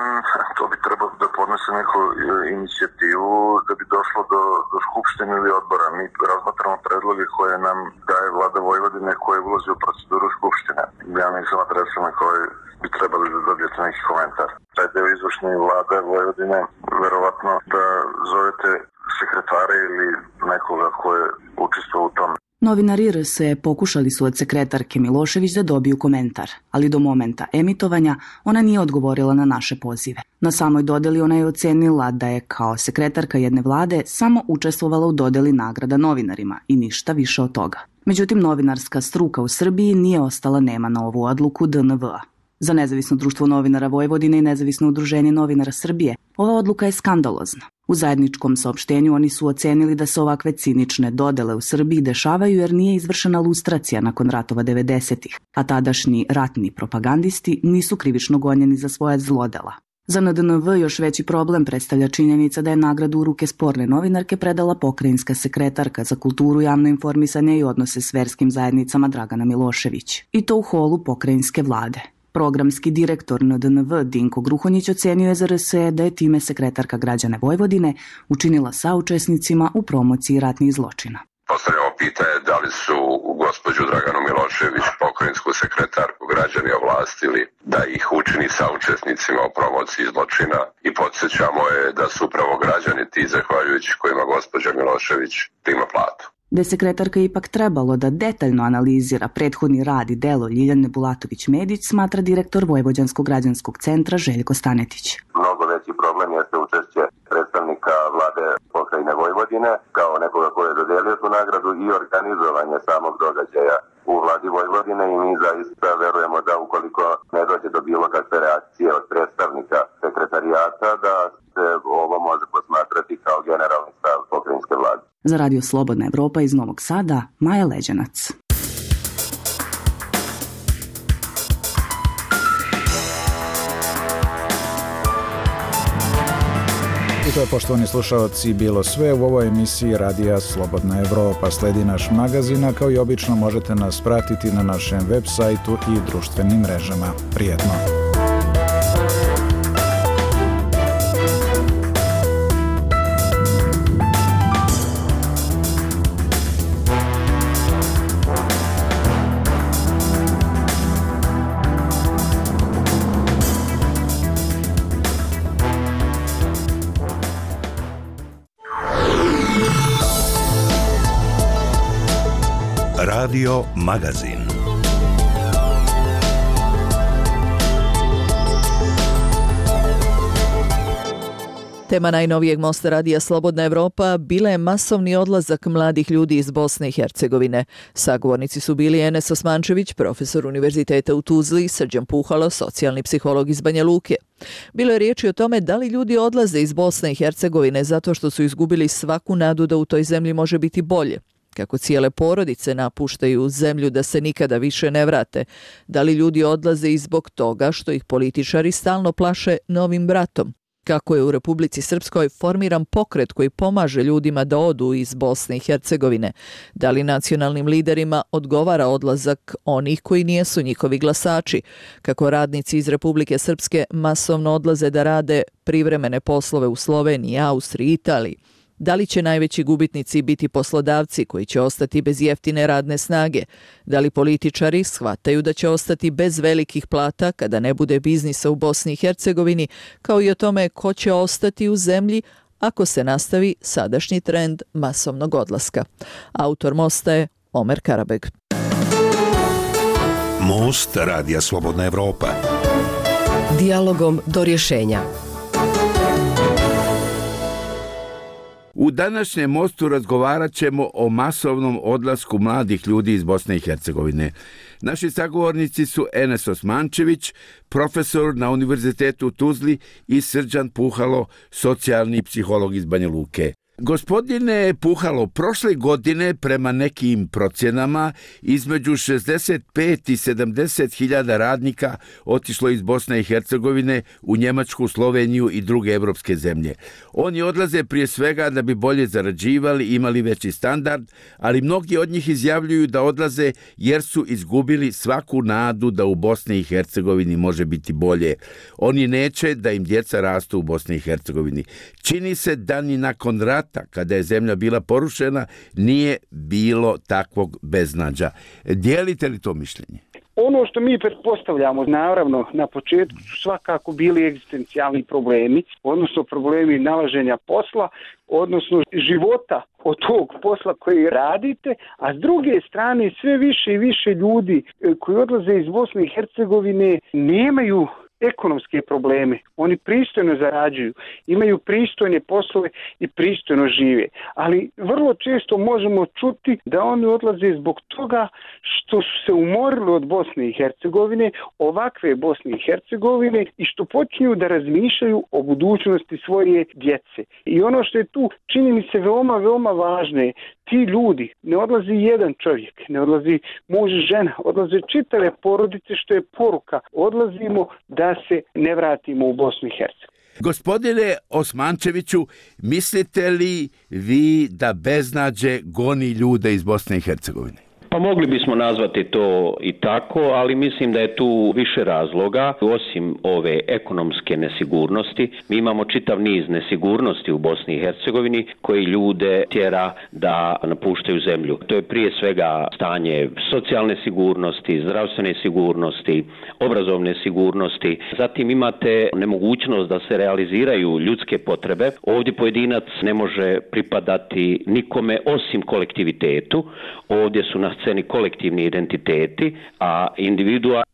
To bi trebalo da podnese neku inicijativu da bi došlo do, do skupštine ili odbora. Mi razmatramo predloge koje nam daje vlada Vojvodine koje ulazi u proceduru skupštine. Ja nisam adresa na kojoj bi trebali da dobijete neki komentar. Taj deo izvršne vlade Vojvodine, verovatno da zovete sekretare ili nekoga ko je učestvovao u tom. Novinari R S E pokušali su od sekretarke Milošević da dobiju komentar, ali do momenta emitovanja ona nije odgovorila na naše pozive. Na samoj dodeli ona je ocenila da je kao sekretarka jedne vlade samo učestvovala u dodeli nagrada novinarima i ništa više od toga. Međutim, novinarska struka u Srbiji nije ostala nema na ovu odluku D N V A. Za Nezavisno društvo novinara Vojvodine i Nezavisno udruženje novinara Srbije ova odluka je skandalozna. U zajedničkom saopštenju oni su ocenili da se ovakve cinične dodele u Srbiji dešavaju jer nije izvršena lustracija nakon ratova devedesetih, a tadašnji ratni propagandisti nisu krivično gonjeni za svoja zlodela. Za N D N V još veći problem predstavlja činjenica da je nagradu u ruke sporne novinarke predala pokrajinska sekretarka za kulturu, javno informisanje i odnose s verskim zajednicama Dragana Milošević. I to u holu pokrajinske vlade. Programski direktor N D N V Dinko Gruhonjić ocenio je za R S E da je time sekretarka građane Vojvodine učinila saučesnicima u promociji ratnih zločina. Postavljamo pitanje da li su gospođu Draganu Milošević, pokrajinsku sekretarku, građani ovlastili da ih učini saučesnicima u promociji zločina i podsjećamo je da su upravo građani ti zahvaljujući kojima gospođa Milošević prima platu. Da je sekretarka ipak trebalo da detaljno analizira prethodni rad i delo Ljiljane Bulatović-Medić, smatra direktor Vojvođanskog građanskog centra Željko Stanetić. Mnogo veći problem jeste učešće predstavnika vlade pokrajine Vojvodine kao kao nekoga ko je dodelio tu nagradu i organizovanje samog događaja u vladi Vojvodine i mi zaista verujemo da ukoliko ne dođe do bilo kakve reakcije od predstavnika sekretarijata da se ovo može posmatrati kao generalni stav pokrajinske vlade. Za Radio Slobodna Evropa iz Novog Sada, Maja Leđanac. I to je, poštovani slušalci, bilo sve u ovoj emisiji Radija Slobodna Evropa. Sledi naš magazin, a kao i obično možete nas pratiti na našem web sajtu i društvenim mrežama. Prijetno! Radio Magazin. Tema najnovijeg mosta Radija Slobodna Evropa bila je masovni odlazak mladih ljudi iz Bosne i Hercegovine. Sagovornici su bili Enes Osmančević, profesor Univerziteta u Tuzli, Srđan Puhalo, socijalni psiholog iz Banja Luke. Bilo je riječi o tome da li ljudi odlaze iz Bosne i Hercegovine zato što su izgubili svaku nadu da u toj zemlji može biti bolje. Kako cijele porodice napuštaju zemlju da se nikada više ne vrate, da li ljudi odlaze i zbog toga što ih političari stalno plaše novim bratom. Kako je u Republici Srpskoj formiran pokret koji pomaže ljudima da odu iz Bosne i Hercegovine, da li nacionalnim liderima odgovara odlazak onih koji nijesu njihovi glasači, kako radnici iz Republike Srpske masovno odlaze da rade privremene poslove u Sloveniji, Austriji, Italiji. Da li će najveći gubitnici biti poslodavci koji će ostati bez jeftine radne snage? Da li političari shvataju da će ostati bez velikih plata kada ne bude biznisa u Bosni i Hercegovini, kao i o tome ko će ostati u zemlji ako se nastavi sadašnji trend masovnog odlaska? Autor mosta je Omer Karabeg. Most Radija Slobodna Evropa. Dijalogom do rješenja. U današnjem mostu razgovarat ćemo o masovnom odlasku mladih ljudi iz Bosne i Hercegovine. Naši sagovornici su Enes Osmančević, profesor na Univerzitetu u Tuzli, i Srđan Puhalo, socijalni psiholog iz Banja Luke. Gospodine Puhalo, prošle godine prema nekim procjenama između šezdeset pet i sedamdeset hiljada radnika otišlo iz Bosne i Hercegovine u Njemačku, Sloveniju i druge evropske zemlje. Oni odlaze prije svega da bi bolje zarađivali, imali veći standard, ali mnogi od njih izjavljuju da odlaze jer su izgubili svaku nadu da u Bosni i Hercegovini može biti bolje. Oni neće da im djeca rastu u Bosni i Hercegovini. Čini se da ni nakon rata, kada je zemlja bila porušena, nije bilo takvog beznađa. Dijelite li to mišljenje? Ono što mi pretpostavljamo, naravno, na početku su svakako bili egzistencijalni problemi, odnosno problemi nalaženja posla, odnosno života od tog posla koji radite, a s druge strane sve više i više ljudi koji odlaze iz Bosne i Hercegovine nemaju ekonomske probleme. Oni pristojno zarađuju, imaju pristojne poslove i pristojno žive. Ali vrlo često možemo čuti da oni odlaze zbog toga što su se umorili od Bosne i Hercegovine, ovakve Bosne i Hercegovine, i što počinju da razmišljaju o budućnosti svoje djece. I ono što je tu, čini mi se veoma, veoma važno je, ti ljudi, ne odlazi jedan čovjek, ne odlazi muž i žena, odlaze čitave porodice, što je poruka. Odlazimo da se ne vratimo u Bosnu i Hercegovinu. Gospodine Osmančeviću, mislite li vi da beznađe goni ljude iz Bosne i Hercegovine? Pa mogli bismo nazvati to i tako, ali mislim da je tu više razloga. Osim ove ekonomske nesigurnosti, mi imamo čitav niz nesigurnosti u Bosni i Hercegovini koji ljude tjera da napuštaju zemlju. To je prije svega stanje socijalne sigurnosti, zdravstvene sigurnosti, obrazovne sigurnosti. Zatim imate nemogućnost da se realiziraju ljudske potrebe. Ovdje pojedinac ne može pripadati nikome osim kolektivitetu. Ovdje su na sceni kolektivni identiteti, a individua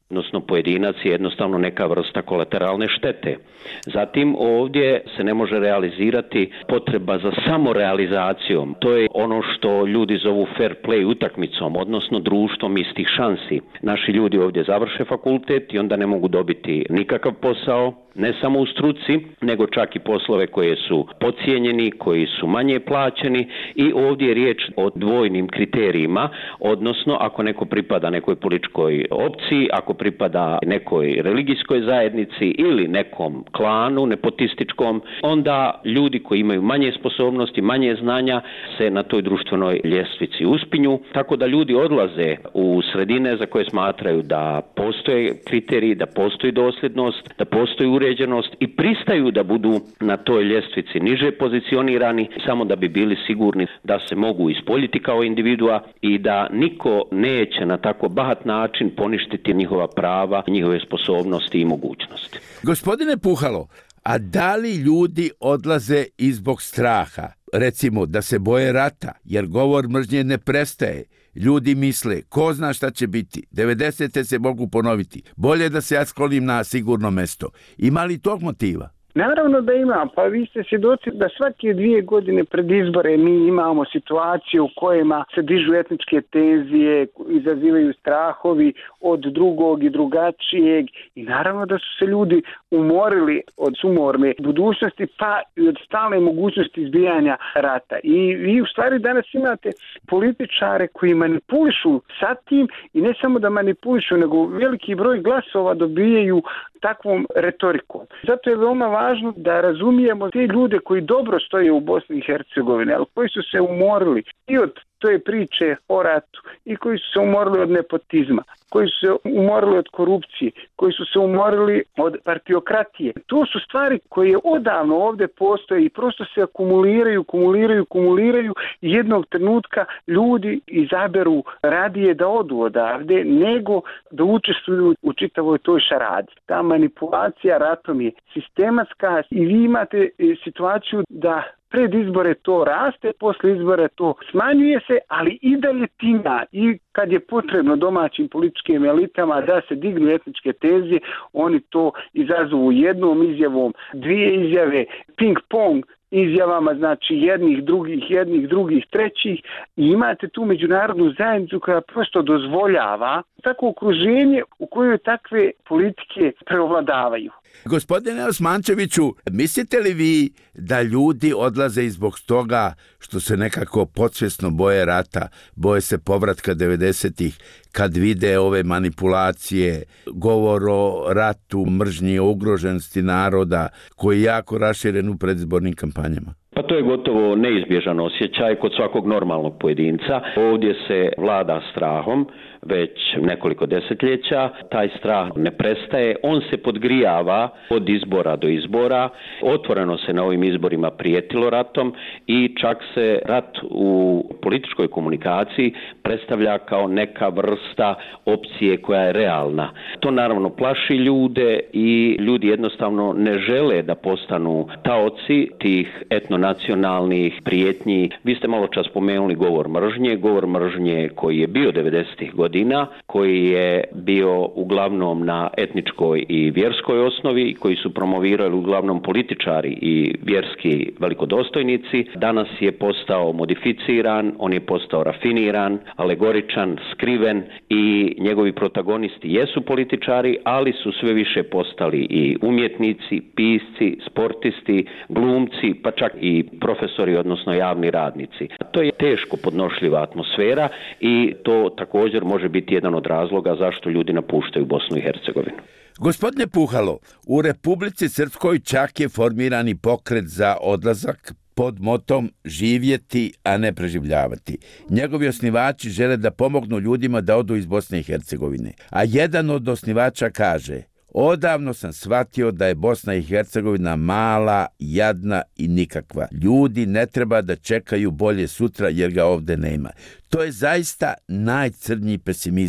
odnosno pojedinac je jednostavno neka vrsta kolateralne štete. Zatim ovdje se ne može realizirati potreba za samorealizacijom. To je ono što ljudi zovu fair play utakmicom, odnosno društvom istih šansi. Naši ljudi ovdje završe fakultet i onda ne mogu dobiti nikakav posao, ne samo u struci, nego čak i poslove koje su podcijenjeni, koji su manje plaćeni i ovdje je riječ o dvojnim kriterijima, odnosno ako neko pripada nekoj političkoj opciji, ako pripada nekoj religijskoj zajednici ili nekom klanu nepotističkom, onda ljudi koji imaju manje sposobnosti, manje znanja se na toj društvenoj ljestvici uspinju, tako da ljudi odlaze u sredine za koje smatraju da postoje kriteriji, da postoji dosljednost, da postoji uređenost i pristaju da budu na toj ljestvici niže pozicionirani samo da bi bili sigurni da se mogu ispoljiti kao individua i da niko neće na tako bahat način poništiti njihova prava, njihove sposobnosti i mogućnosti. Gospodine Puhalo, a da li ljudi odlaze i zbog straha? Recimo da se boje rata, jer govor mržnje ne prestaje. Ljudi misle, ko zna šta će biti, devedesete se mogu ponoviti, bolje da se ja sklonim na sigurno mesto. Ima li tog motiva? Naravno da ima, pa vi ste svjedoci da svake dvije godine pred izbore mi imamo situacije u kojima se dižu etničke tenzije, izazivaju strahovi od drugog i drugačijeg i naravno da su se ljudi umorili od sumorne budućnosti pa i od stalne mogućnosti izbijanja rata. I vi u stvari danas imate političare koji manipulišu sa tim i ne samo da manipulišu, nego veliki broj glasova dobijaju takvom retorikom. Zato je veoma važno da razumijemo te ljude koji dobro stoje u Bosni i Hercegovini, ali koji su se umorili i od te priče o ratu i koji su se umorili od nepotizma, koji su se umorili od korupcije, koji su se umorili od partiokratije. To su stvari koje odavno ovdje postoje i prosto se akumuliraju, kumuliraju, kumuliraju i jednog trenutka ljudi izaberu radije da odu odavde nego da učestvuju u čitavoj toj šaradi. Ta manipulacija ratom je sistematska i vi imate situaciju da pred izbore to raste, posle izbora to smanjuje se, ali i dalje tima i kad je potrebno domaćim političkim elitama da se dignu etničke tenzije, oni to izazovu jednom izjavom, dvije izjave, ping-pong izjavama, znači jednih, drugih, jednih, drugih, trećih i imate tu međunarodnu zajednicu koja prosto dozvoljava takvo okruženje u kojoj takve politike preovladavaju. Gospodine Osmančeviću, mislite li vi da ljudi odlaze i zbog toga što se nekako podsvjesno boje rata, boje se povratka devedesetih, kad vide ove manipulacije, govor o ratu, mržnji, o ugroženosti naroda, koji je jako raširen u predizbornim kampanjama? Pa to je gotovo neizbježan osjećaj kod svakog normalnog pojedinca. Ovdje se vlada strahom već nekoliko desetljeća. Taj strah ne prestaje. On se podgrijava od izbora do izbora. Otvoreno se na ovim izborima prijetilo ratom i čak se rat u političkoj komunikaciji predstavlja kao neka vrsta opcije koja je realna. To naravno plaši ljude i ljudi jednostavno ne žele da postanu taoci tih etnonacionalnih prijetnji. Vi ste malo čas spomenuli govor mržnje, govor mržnje koji je bio devedesetih godina, koji je bio uglavnom na etničkoj i vjerskoj osnovi, koji su promovirali uglavnom političari i vjerski velikodostojnici. Danas je postao modificiran, on je postao rafiniran, alegoričan, skriven i njegovi protagonisti jesu političari, ali su sve više postali i umjetnici, pisci, sportisti, glumci, pa čak i profesori, odnosno javni radnici. To je teško podnošljiva atmosfera i to također može biti jedan od razloga zašto ljudi napuštaju Bosnu i Hercegovinu. Gospodine Puhalo, u Republici Srpskoj čak je formirani pokret za odlazak pod motom živjeti, a ne preživljavati. Njegovi osnivači žele da pomognu ljudima da odu iz Bosne i Hercegovine. A jedan od osnivača kaže: odavno sam shvatio da je Bosna i Hercegovina mala, jadna i nikakva. Ljudi ne treba da čekaju bolje sutra jer ga ovdje nema. To je zaista najcrnji pesimizam.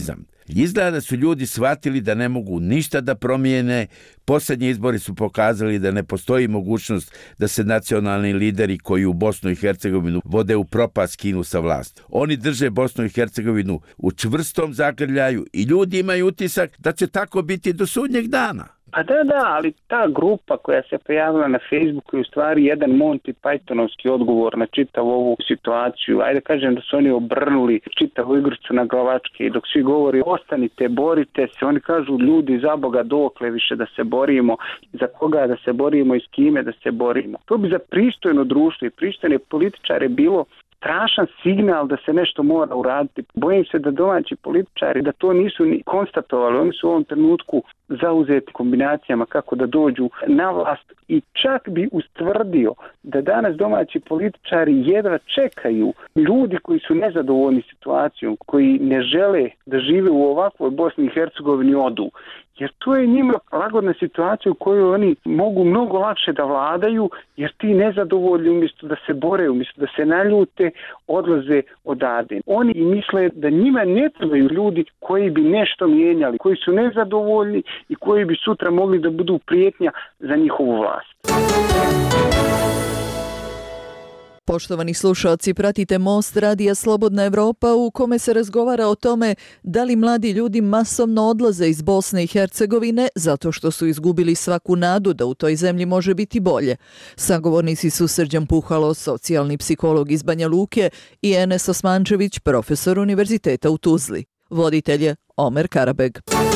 Izgleda da su ljudi shvatili da ne mogu ništa da promijene. Posljednji izbori su pokazali da ne postoji mogućnost da se nacionalni lideri koji u Bosnu i Hercegovinu vode u propast skinu sa vlasti. Oni drže Bosnu i Hercegovinu u čvrstom zagrljaju i ljudi imaju utisak da će tako biti do sudnjeg dana. Pa da, da, ali ta grupa koja se pojavila na Facebooku je u stvari jedan Monty Pythonovski odgovor na čitavu ovu situaciju. Ajde kažem da su oni obrnuli čitavu igricu na glavačke i dok svi govori ostanite, borite se, oni kažu ljudi za Boga dokle više da se borimo, za koga da se borimo i s kime da se borimo. To bi za pristojno društvo i pristojne političare bilo strašan signal da se nešto mora uraditi. Bojim se da domaći političari da to nisu ni konstatovali. Oni su u ovom trenutku zauzeti kombinacijama kako da dođu na vlast i čak bi ustvrdio da danas domaći političari jedva čekaju ljudi koji su nezadovoljni situacijom, koji ne žele da žive u ovakvoj Bosni i Hercegovini odu. Jer to je njima lagodna situacija u kojoj oni mogu mnogo lakše da vladaju, jer ti nezadovoljni umjesto da se bore, umjesto da se naljute, odlaze odavde. Oni misle da njima ne trebaju ljudi koji bi nešto mijenjali, koji su nezadovoljni i koji bi sutra mogli da budu prijetnja za njihovu vlast. Poštovani slušalci, pratite Most Radija Slobodna Evropa u kome se razgovara o tome da li mladi ljudi masovno odlaze iz Bosne i Hercegovine zato što su izgubili svaku nadu da u toj zemlji može biti bolje. Sagovornici su Srđan Puhalo, socijalni psiholog iz Banja Luke i Enes Osmančević, profesor Univerziteta u Tuzli. Voditelj je Omer Karabeg.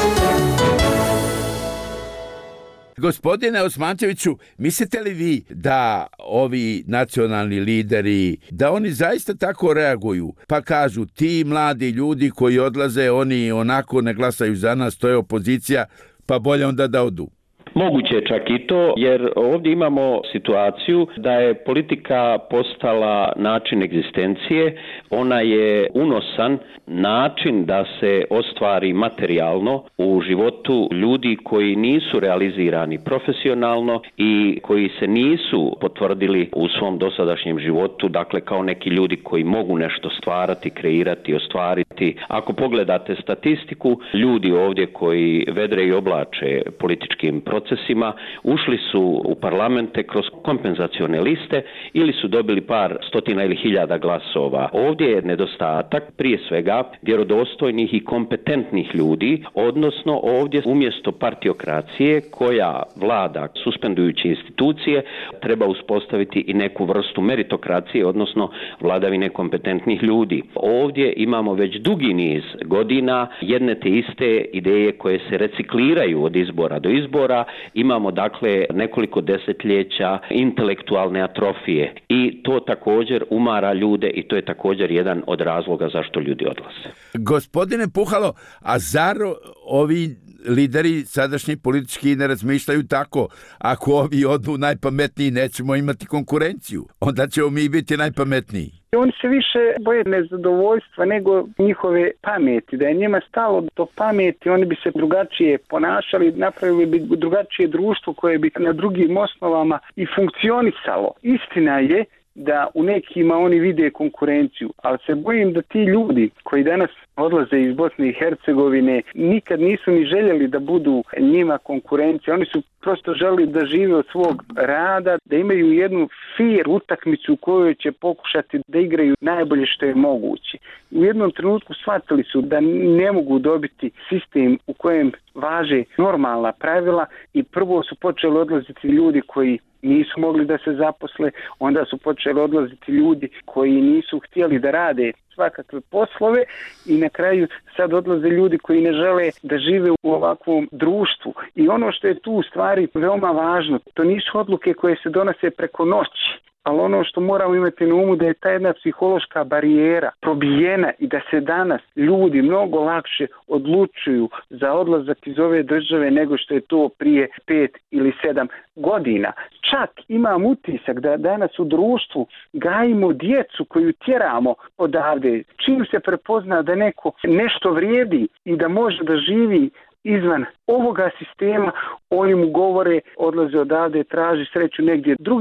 Gospodine Osmančeviću, mislite li vi da ovi nacionalni lideri, da oni zaista tako reaguju, pa kažu ti mladi ljudi koji odlaze, oni onako ne glasaju za nas, to je opozicija, pa bolje onda da odu? Moguće je čak i to, jer ovdje imamo situaciju da je politika postala način egzistencije, ona je unosan način da se ostvari materijalno u životu ljudi koji nisu realizirani profesionalno i koji se nisu potvrdili u svom dosadašnjem životu, dakle kao neki ljudi koji mogu nešto stvarati, kreirati, ostvariti. Ako pogledate statistiku, ljudi ovdje koji vedre i oblače političkim procesima ušli su u parlamente kroz kompenzacione liste ili su dobili par stotina ili hiljada glasova. Ovdje je nedostatak prije svega vjerodostojnih i kompetentnih ljudi, odnosno ovdje umjesto partiokracije koja vlada suspendujući institucije treba uspostaviti i neku vrstu meritokracije, odnosno vladavine kompetentnih ljudi. Ovdje imamo već dugi niz godina jedne te iste ideje koje se recikliraju od izbora do izbora. Imamo dakle nekoliko desetljeća intelektualne atrofije i to također umara ljude i to je također jedan od razloga zašto ljudi odlaze. Gospodine Puhalo, a zar ovi lideri sadašnji politički ne razmišljaju tako? Ako ovi odu najpametniji, nećemo imati konkurenciju, onda ćemo mi biti najpametniji. Oni se više boje nezadovoljstva nego njihove pameti. Da je njima stalo do pameti, oni bi se drugačije ponašali, napravili bi drugačije društvo koje bi na drugim osnovama i funkcionisalo. Istina je da u nekima oni vide konkurenciju, ali se bojim da ti ljudi koji danas odlaze iz Bosne i Hercegovine nikad nisu ni željeli da budu njima konkurencija. Oni su prosto želi da žive od svog rada, da imaju jednu fair utakmicu u kojoj će pokušati da igraju najbolje što je moguće. U jednom trenutku shvatili su da ne mogu dobiti sistem u kojem važe normalna pravila i prvo su počeli odlaziti ljudi koji nisu mogli da se zaposle, onda su počeli odlaziti ljudi koji nisu htjeli da rade svakakve poslove i na kraju sad odlaze ljudi koji ne žele da žive u ovakvom društvu. I ono što je tu u stvari veoma važno, to nisu odluke koje se donose preko noći, ali ono što moramo imati na umu da je ta jedna psihološka barijera probijena i da se danas ljudi mnogo lakše odlučuju za odlazak iz ove države nego što je to prije pet ili sedam godina. Čak imam utisak da danas u društvu gajimo djecu koju tjeramo odavde. Čim se prepozna da neko nešto vrijedi i da može da živi izvan ovoga sistema, oni mu govore odlaze odavde, traži sreću negdje drugdje,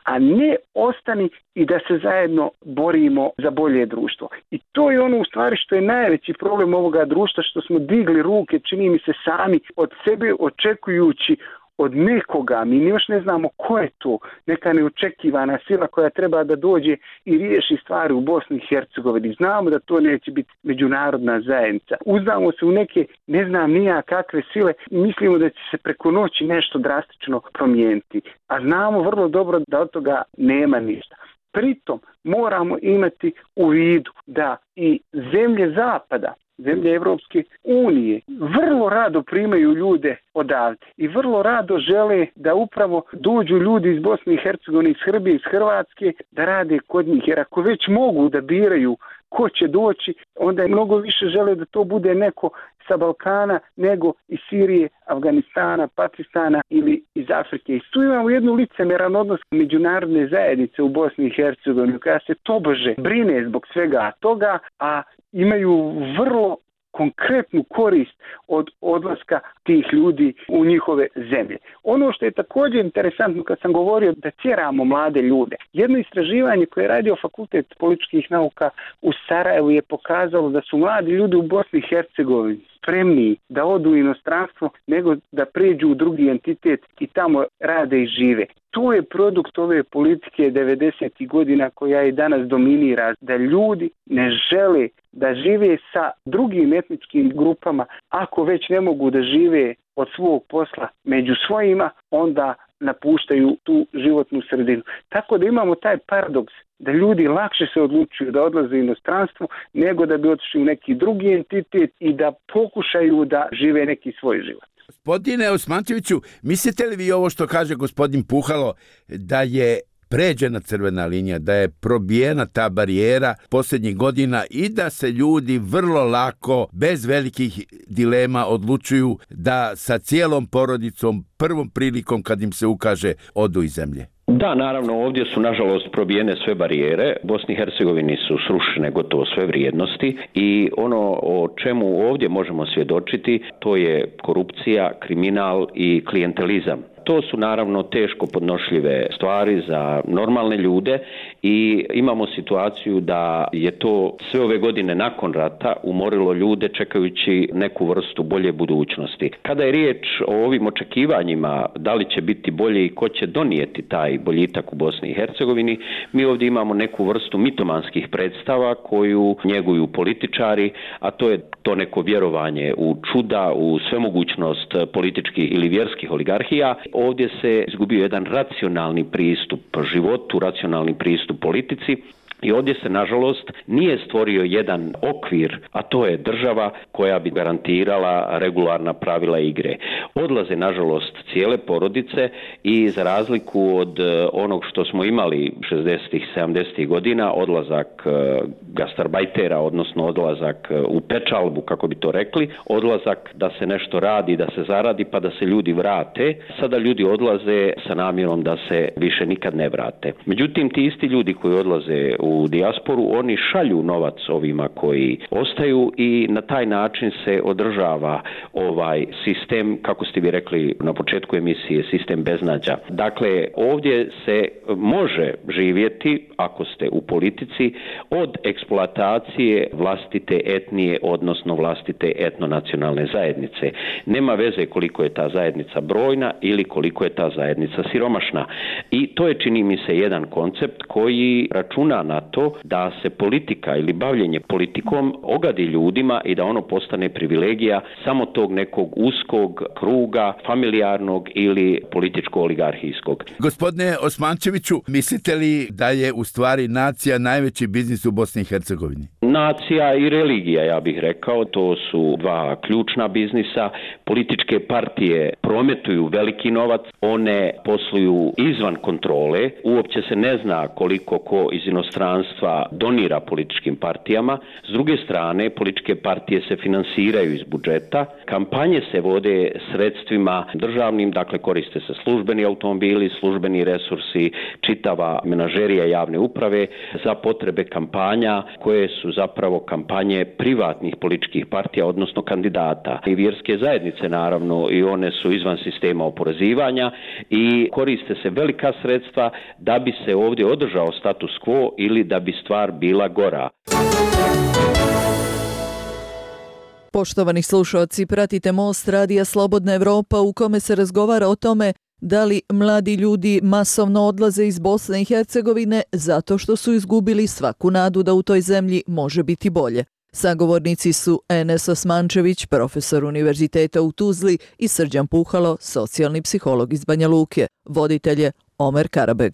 a ne ostani i da se zajedno borimo za bolje društvo. I to je ono u stvari što je najveći problem ovoga društva, što smo digli ruke, čini mi se sami od sebe, očekujući od nekoga, mi još ne znamo ko je to, neka neočekivana sila koja treba da dođe i riješi stvari u Bosni i Hercegovini. Znamo da to neće biti međunarodna zajednica. Uzdamo se u neke, ne znam nija kakve sile, mislimo da će se preko noći nešto drastično promijeniti. A znamo vrlo dobro da od toga nema ništa. Pritom moramo imati u vidu da i zemlje zapada, zemlje Evropske unije vrlo rado primaju ljude odavde i vrlo rado žele da upravo dođu ljudi iz Bosne i Hercegovine, iz Srbije, iz Hrvatske da rade kod njih. Jer ako već mogu da biraju ko će doći, onda je mnogo više žele da to bude neko sa Balkana nego iz Sirije, Afganistana, Pakistana ili iz Afrike. I tu imamo jednu licemeran odnos međunarodne zajednice u Bosni i Hercegovini koja se tobože brine zbog svega toga, a imaju vrlo konkretnu korist od odlaska tih ljudi u njihove zemlje. Ono što je također interesantno kad sam govorio da tjeramo mlade ljude, jedno istraživanje koje je radio Fakultet političkih nauka u Sarajevu je pokazalo da su mladi ljudi u Bosni i Hercegovini spremniji da odu u inostranstvo nego da pređu u drugi entitet i tamo rade i žive. To je produkt ove politike devedesetih godina koja i danas dominira, da ljudi ne žele da žive sa drugim etničkim grupama. Ako već ne mogu da žive od svog posla među svojima, onda napuštaju tu životnu sredinu. Tako da imamo taj paradoks da ljudi lakše se odlučuju da odlaze u inostranstvo nego da bi otišli u neki drugi entitet i da pokušaju da žive neki svoj život. Gospodine Osmančeviću, mislite li vi ovo što kaže gospodin Puhalo, da je pređena crvena linija, da je probijena ta barijera posljednjih godina i da se ljudi vrlo lako, bez velikih dilema, odlučuju da sa cijelom porodicom, prvom prilikom kad im se ukaže, odu iz zemlje? Da, naravno, ovdje su nažalost probijene sve barijere. Bosni i Hercegovini su srušene gotovo sve vrijednosti i ono o čemu ovdje možemo svjedočiti, to je korupcija, kriminal i klijentelizam. To su naravno teško podnošljive stvari za normalne ljude i imamo situaciju da je to sve ove godine nakon rata umorilo ljude čekajući neku vrstu bolje budućnosti. Kada je riječ o ovim očekivanjima, da li će biti bolje i ko će donijeti taj boljitak u Bosni i Hercegovini, mi ovdje imamo neku vrstu mitomanskih predstava koju njeguju političari, a to je to neko vjerovanje u čuda, u svemogućnost političkih ili vjerskih oligarhija. Ovdje se izgubio jedan racionalni pristup životu, racionalni pristup politici. I ovdje se, nažalost, nije stvorio jedan okvir, a to je država koja bi garantirala regularna pravila igre. Odlaze, nažalost, cijele porodice i za razliku od onog što smo imali šezdesetih, sedamdesetih godina, odlazak gastarbajtera, odnosno odlazak u pečalbu, kako bi to rekli, odlazak da se nešto radi, da se zaradi, pa da se ljudi vrate. Sada ljudi odlaze sa namjerom da se više nikad ne vrate. Međutim, ti isti ljudi koji odlaze u dijasporu, oni šalju novac ovima koji ostaju i na taj način se održava ovaj sistem, kako ste vi rekli na početku emisije, sistem beznađa. Dakle, ovdje se može živjeti, ako ste u politici, od eksploatacije vlastite etnije, odnosno vlastite etnonacionalne zajednice. Nema veze koliko je ta zajednica brojna ili koliko je ta zajednica siromašna. I to je, čini mi se, jedan koncept koji računa na to da se politika ili bavljenje politikom ogadi ljudima i da ono postane privilegija samo tog nekog uskog kruga, familijarnog ili političko-oligarhijskog. Gospodine Osmančeviću, mislite li da je u stvari nacija najveći biznis u Bosni i Hercegovini? Nacija i religija, ja bih rekao, to su dva ključna biznisa. Političke partije prometuju veliki novac, one posluju izvan kontrole, uopće se ne zna koliko ko iz inostranstva inostranstva donira političkim partijama. S druge strane, političke partije se finansiraju iz budžeta. Kampanje se vode sredstvima državnim, dakle koriste se službeni automobili, službeni resursi, čitava menažerija javne uprave za potrebe kampanja koje su zapravo kampanje privatnih političkih partija, odnosno kandidata. I vjerske zajednice, naravno, i one su izvan sistema oporezivanja i koriste se velika sredstva da bi se ovdje održao status quo ili da bi stvar bila gora. Poštovani slušalci, pratite Most Radija Slobodna Evropa u kome se razgovara o tome da li mladi ljudi masovno odlaze iz Bosne i Hercegovine zato što su izgubili svaku nadu da u toj zemlji može biti bolje. Sagovornici su Enes Osmančević, profesor Univerziteta u Tuzli, i Srđan Puhalo, socijalni psiholog iz Banja Luke. Voditelj je Omer Karabeg.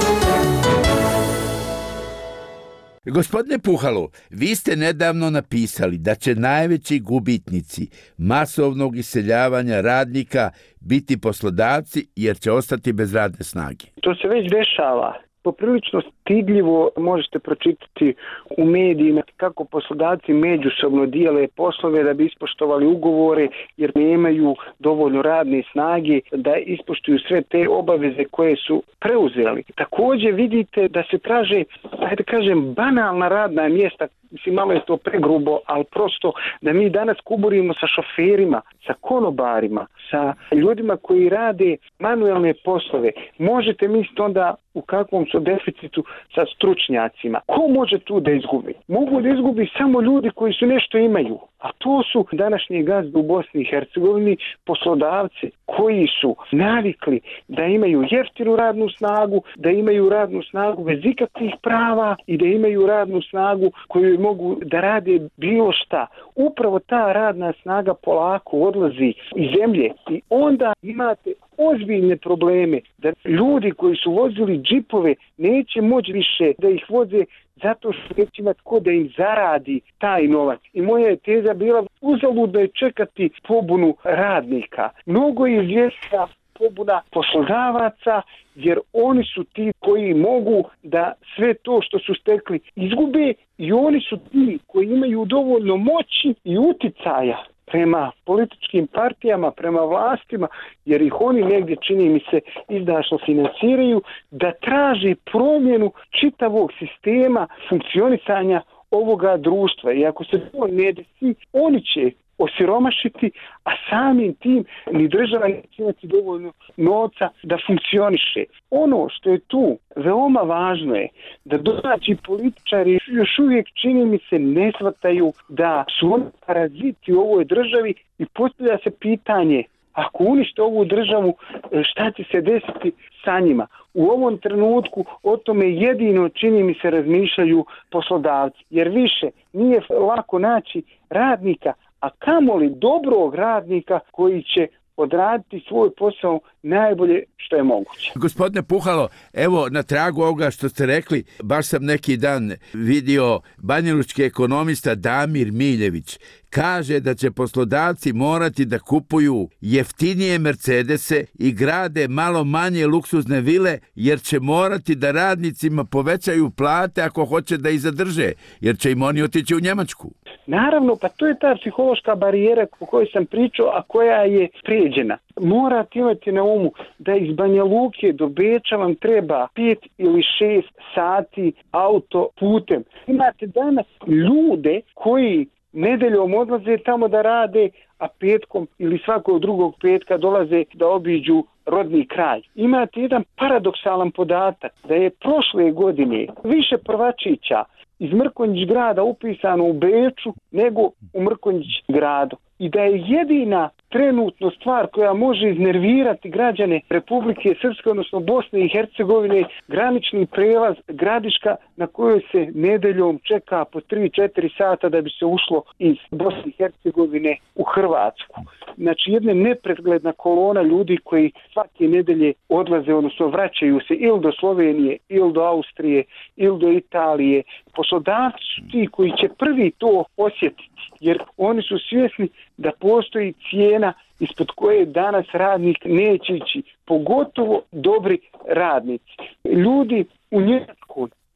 Gospodine Puhalo, vi ste nedavno napisali da će najveći gubitnici masovnog iseljavanja radnika biti poslodavci jer će ostati bez radne snage. To se već dešava. Poprilično stidljivo možete pročitati u medijima kako poslodavci međusobno dijele poslove da bi ispoštovali ugovore jer nemaju dovoljno radne snage da ispoštuju sve te obaveze koje su preuzeli. Također vidite da se traže, ajde kažem, banalna radna mjesta. Mislim, malo je to pregrubo, ali prosto da mi danas kuburimo sa šoferima, sa konobarima, sa ljudima koji rade manuelne poslove. Možete misliti onda u kakvom su deficitu sa stručnjacima. Ko može tu da izgubi? Mogu da izgubi samo ljudi koji su nešto imaju. A to su današnji gazde u Bosni i Hercegovini, poslodavci koji su navikli da imaju jeftinu radnu snagu, da imaju radnu snagu bez ikakvih prava i da imaju radnu snagu koju mogu da rade bilo šta. Upravo ta radna snaga polako odlazi iz zemlje i onda imate ozbiljne probleme da ljudi koji su vozili džipove neće moći više da ih voze zato što neće imati ko da im zaradi taj novac. I moja je teza bila uzaludno je čekati pobunu radnika. Mnogo je izvjesna pobuna poslodavaca jer oni su ti koji mogu da sve to što su stekli izgube i oni su ti koji imaju dovoljno moći i uticaja prema političkim partijama, prema vlastima, jer ih oni negdje, čini mi se, izdašno finansiraju, da traži promjenu čitavog sistema funkcionisanja ovoga društva. I ako se to ne desi, oni će osiromašiti, a samim tim ni država neće imati dovoljno novca da funkcioniše. Ono što je tu veoma važno je da domaći političari još uvijek, čini mi se, ne shvataju da su oni paraziti u ovoj državi i postavlja se pitanje, ako unište ovu državu, šta će se desiti sa njima? U ovom trenutku o tome jedino, čini mi se, razmišljaju poslodavci, jer više nije lako naći radnika, a kamoli dobrog radnika koji će odraditi svoj posao najbolje što je moguće. Gospodine Puhalo, evo na tragu ovoga što ste rekli, baš sam neki dan vidio banjalučki ekonomista Damir Miljević. Kaže da će poslodavci morati da kupuju jeftinije Mercedese i grade malo manje luksuzne vile jer će morati da radnicima povećaju plate ako hoće da ih zadrže, jer će im oni otići u Njemačku. Naravno, pa to je ta psihološka barijera o kojoj sam pričao, a koja je pređena. Morate imati na umu da iz Banja Luke do Beča vam treba pet ili šest sati auto putem. Imate danas ljude koji nedeljom odlaze tamo da rade, a petkom ili svakog drugog petka dolaze da obiđu rodni kraj. Imate jedan paradoksalan podatak da je prošle godine više prvačića iz Mrkonjić grada upisano u Beču nego u Mrkonjić gradu. I da je jedina trenutno stvar koja može iznervirati građane Republike Srpske, odnosno Bosne i Hercegovine, granični prelaz Gradiška na kojoj se nedeljom čeka po tri do četiri sata da bi se ušlo iz Bosne i Hercegovine u Hrvatsku. Znači jedna nepregledna kolona ljudi koji svake nedelje odlaze, odnosno vraćaju se ili do Slovenije, ili do Austrije, ili do Italije. Poslodavci su ti koji će prvi to osjetiti, jer oni su svjesni da postoji cijena ispod koje danas radnik neće ići, pogotovo dobri radnici. Ljudi u Njemačkoj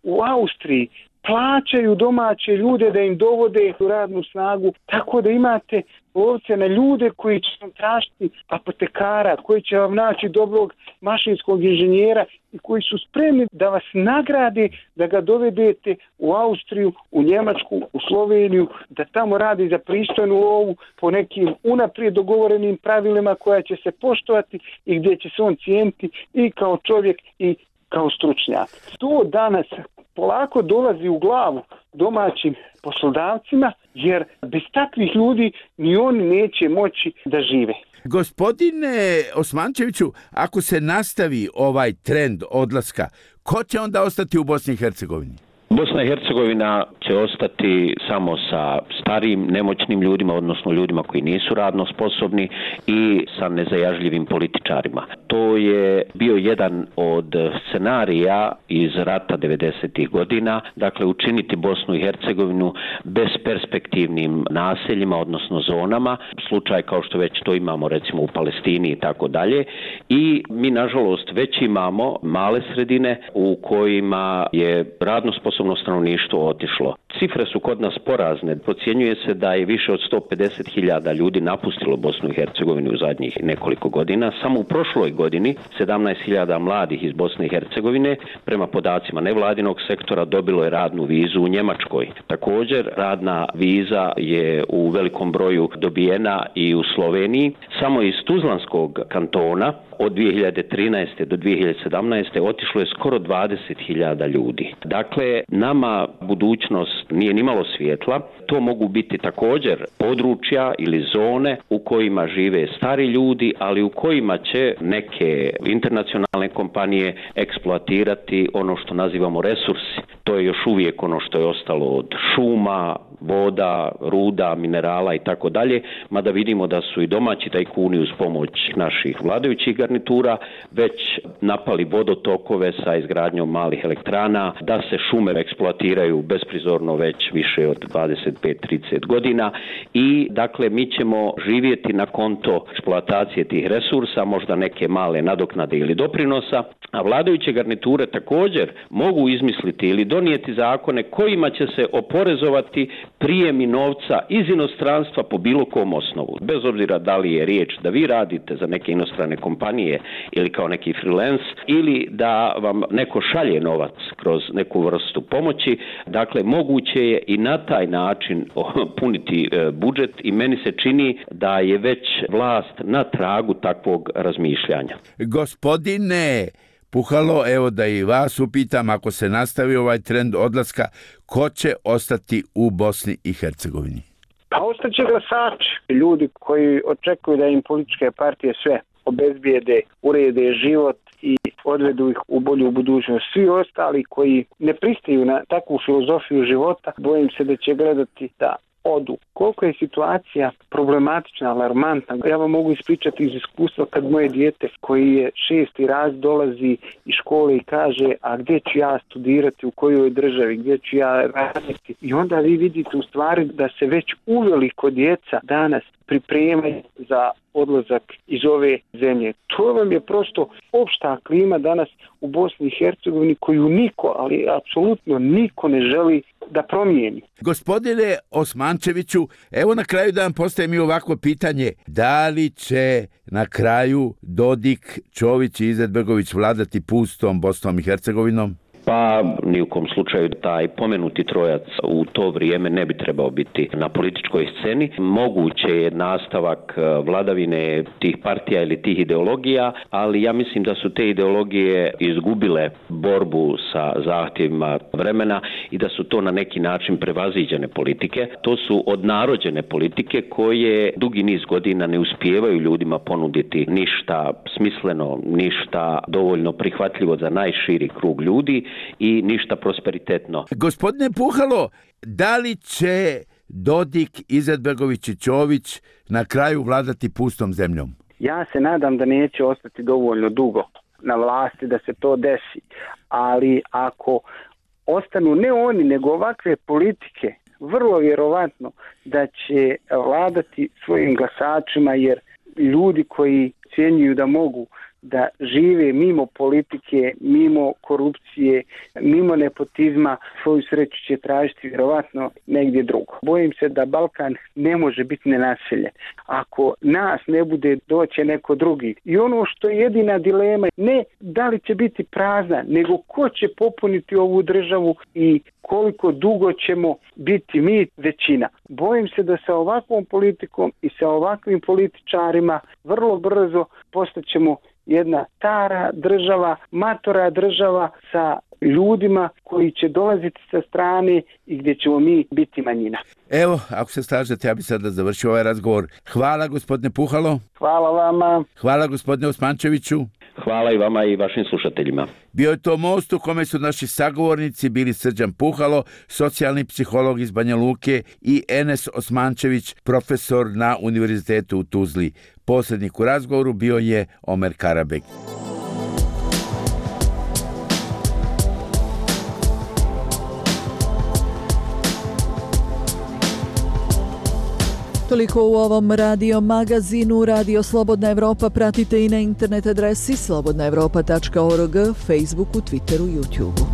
u Austriji plaćaju domaće ljude da im dovode u radnu snagu, tako da imate lovce na ljude koji će vam tražiti apotekara, koji će vam naći dobrog mašinskog inženjera i koji su spremni da vas nagrade, da ga dovedete u Austriju, u Njemačku, u Sloveniju, da tamo radi za pristojnu lovu po nekim unaprijed dogovorenim pravilima koja će se poštovati i gdje će se on cijeniti i kao čovjek i kao stručnjak. To danas polako dolazi u glavu domaćim poslodavcima, jer bez takvih ljudi ni oni neće moći da žive. Gospodine Osmančeviću, ako se nastavi ovaj trend odlaska, ko će onda ostati u Bosni i Hercegovini? Bosna i Hercegovina će ostati samo sa starim, nemoćnim ljudima, odnosno ljudima koji nisu radno sposobni i sa nezajažljivim političarima. To je bio jedan od scenarija iz rata devedesetih godina, dakle učiniti Bosnu i Hercegovinu besperspektivnim naseljima, odnosno zonama, slučaj kao što već to imamo recimo u Palestini i tako dalje. I mi nažalost već imamo male sredine u kojima je radno sposobno stanovništvo otišlo. Cifre su kod nas porazne. Procjenjuje se da je više od sto pedeset hiljada ljudi napustilo Bosnu i Hercegovinu u zadnjih nekoliko godina. Samo u prošloj godini sedamnaest hiljada mladih iz Bosne i Hercegovine prema podacima nevladinog sektora dobilo je radnu vizu u Njemačkoj. Također radna viza je u velikom broju dobijena i u Sloveniji. Samo iz Tuzlanskog kantona od dvije hiljade trinaeste do dvije hiljade sedamnaeste otišlo je skoro dvadeset hiljada ljudi. Dakle, nama budućnost nije nimalo svjetla. To mogu biti također područja ili zone u kojima žive stari ljudi, ali u kojima će neke internacionalne kompanije eksploatirati ono što nazivamo resursi. To je još uvijek ono što je ostalo od šuma, voda, ruda, minerala i tako dalje, mada vidimo da su i domaći tajkuni uz pomoć naših vladajućih garnitura već napali vodotokove sa izgradnjom malih elektrana, da se šume eksploatiraju besprizorno već više od dvadeset pet do trideset godina i dakle mi ćemo živjeti na konto eksploatacije tih resursa, možda neke male nadoknade ili doprinosa, a vladajuće garniture također mogu izmisliti ili donijeti zakone kojima će se oporezovati prijemi novca iz inostranstva po bilo kom osnovu. Bez obzira da li je riječ da vi radite za neke inostrane kompanije ili kao neki freelance ili da vam neko šalje novac kroz neku vrstu pomoći. Dakle, moguće je i na taj način puniti budžet i meni se čini da je već vlast na tragu takvog razmišljanja. Gospodine Puhalo, evo da i vas upitam, ako se nastavi ovaj trend odlaska, ko će ostati u Bosni i Hercegovini? Pa ostaće glasači, ljudi koji očekuju da im političke partije sve obezbijede, urede život i odvedu ih u bolju budućnost. Svi ostali koji ne pristaju na takvu filozofiju života, bojim se da će gledati da odu. Koliko je situacija problematična, alarmantna, ja vam mogu ispričati iz iskustva kad moje dijete koji je šesti raz dolazi iz škole i kaže a gdje ću ja studirati, u kojoj državi, gdje ću ja raditi. I onda vi vidite u stvari da se već uveliko djeca danas pripremaju za odlazak iz ove zemlje. To vam je prosto opšta klima danas u Bosni i Hercegovini koju niko, ali apsolutno niko ne želi da promijeni. Gospodine Osmančeviću, evo na kraju da vam postavim i ovako pitanje. Da li će na kraju Dodik, Čović i Izetbegović vladati pustom Bosnom i Hercegovinom? Pa ni u kom slučaju taj pomenuti trojac u to vrijeme ne bi trebao biti na političkoj sceni. Moguće je nastavak vladavine tih partija ili tih ideologija, ali ja mislim da su te ideologije izgubile borbu sa zahtjevima vremena i da su to na neki način prevaziđene politike. To su odnarođene politike koje dugi niz godina ne uspijevaju ljudima ponuditi ništa smisleno, ništa dovoljno prihvatljivo za najširi krug ljudi i ništa prosperitetno. Gospodine Puhalo, da li će Dodik, Izetbegović i Čović na kraju vladati pustom zemljom? Ja se nadam da neće ostati dovoljno dugo na vlasti da se to desi, ali ako ostanu ne oni nego ovakve politike, vrlo vjerovatno da će vladati svojim glasačima, jer ljudi koji cijenjuju da mogu da žive mimo politike, mimo korupcije, mimo nepotizma, svoju sreću će tražiti vjerovatno negdje drugo. Bojim se da Balkan ne može biti nenaseljen. Ako nas ne bude, doće neko drugi. I ono što je jedina dilema, ne da li će biti prazna, nego ko će popuniti ovu državu i koliko dugo ćemo biti mi većina. Bojim se da sa ovakvom politikom i sa ovakvim političarima vrlo brzo postaćemo jedna stara država, matora država sa ljudima koji će dolaziti sa strane i gdje ćemo mi biti manjina. Evo, ako se slažete, ja bi sada završio ovaj razgovor. Hvala gospodine Puhalo. Hvala vama. Hvala gospodine Osmančeviću. Hvala i vama i vašim slušateljima. Bio je to most u kome su naši sagovornici bili Srđan Puhalo, socijalni psiholog iz Banja Luke, i Enes Osmančević, profesor na Univerzitetu u Tuzli. Posrednik u razgovoru bio je Omer Karabek. Toliko u ovom radio magazinu. Radio Slobodna Evropa pratite i na internet adresi slobodna evropa tačka org, Facebooku, Twitteru, YouTubeu.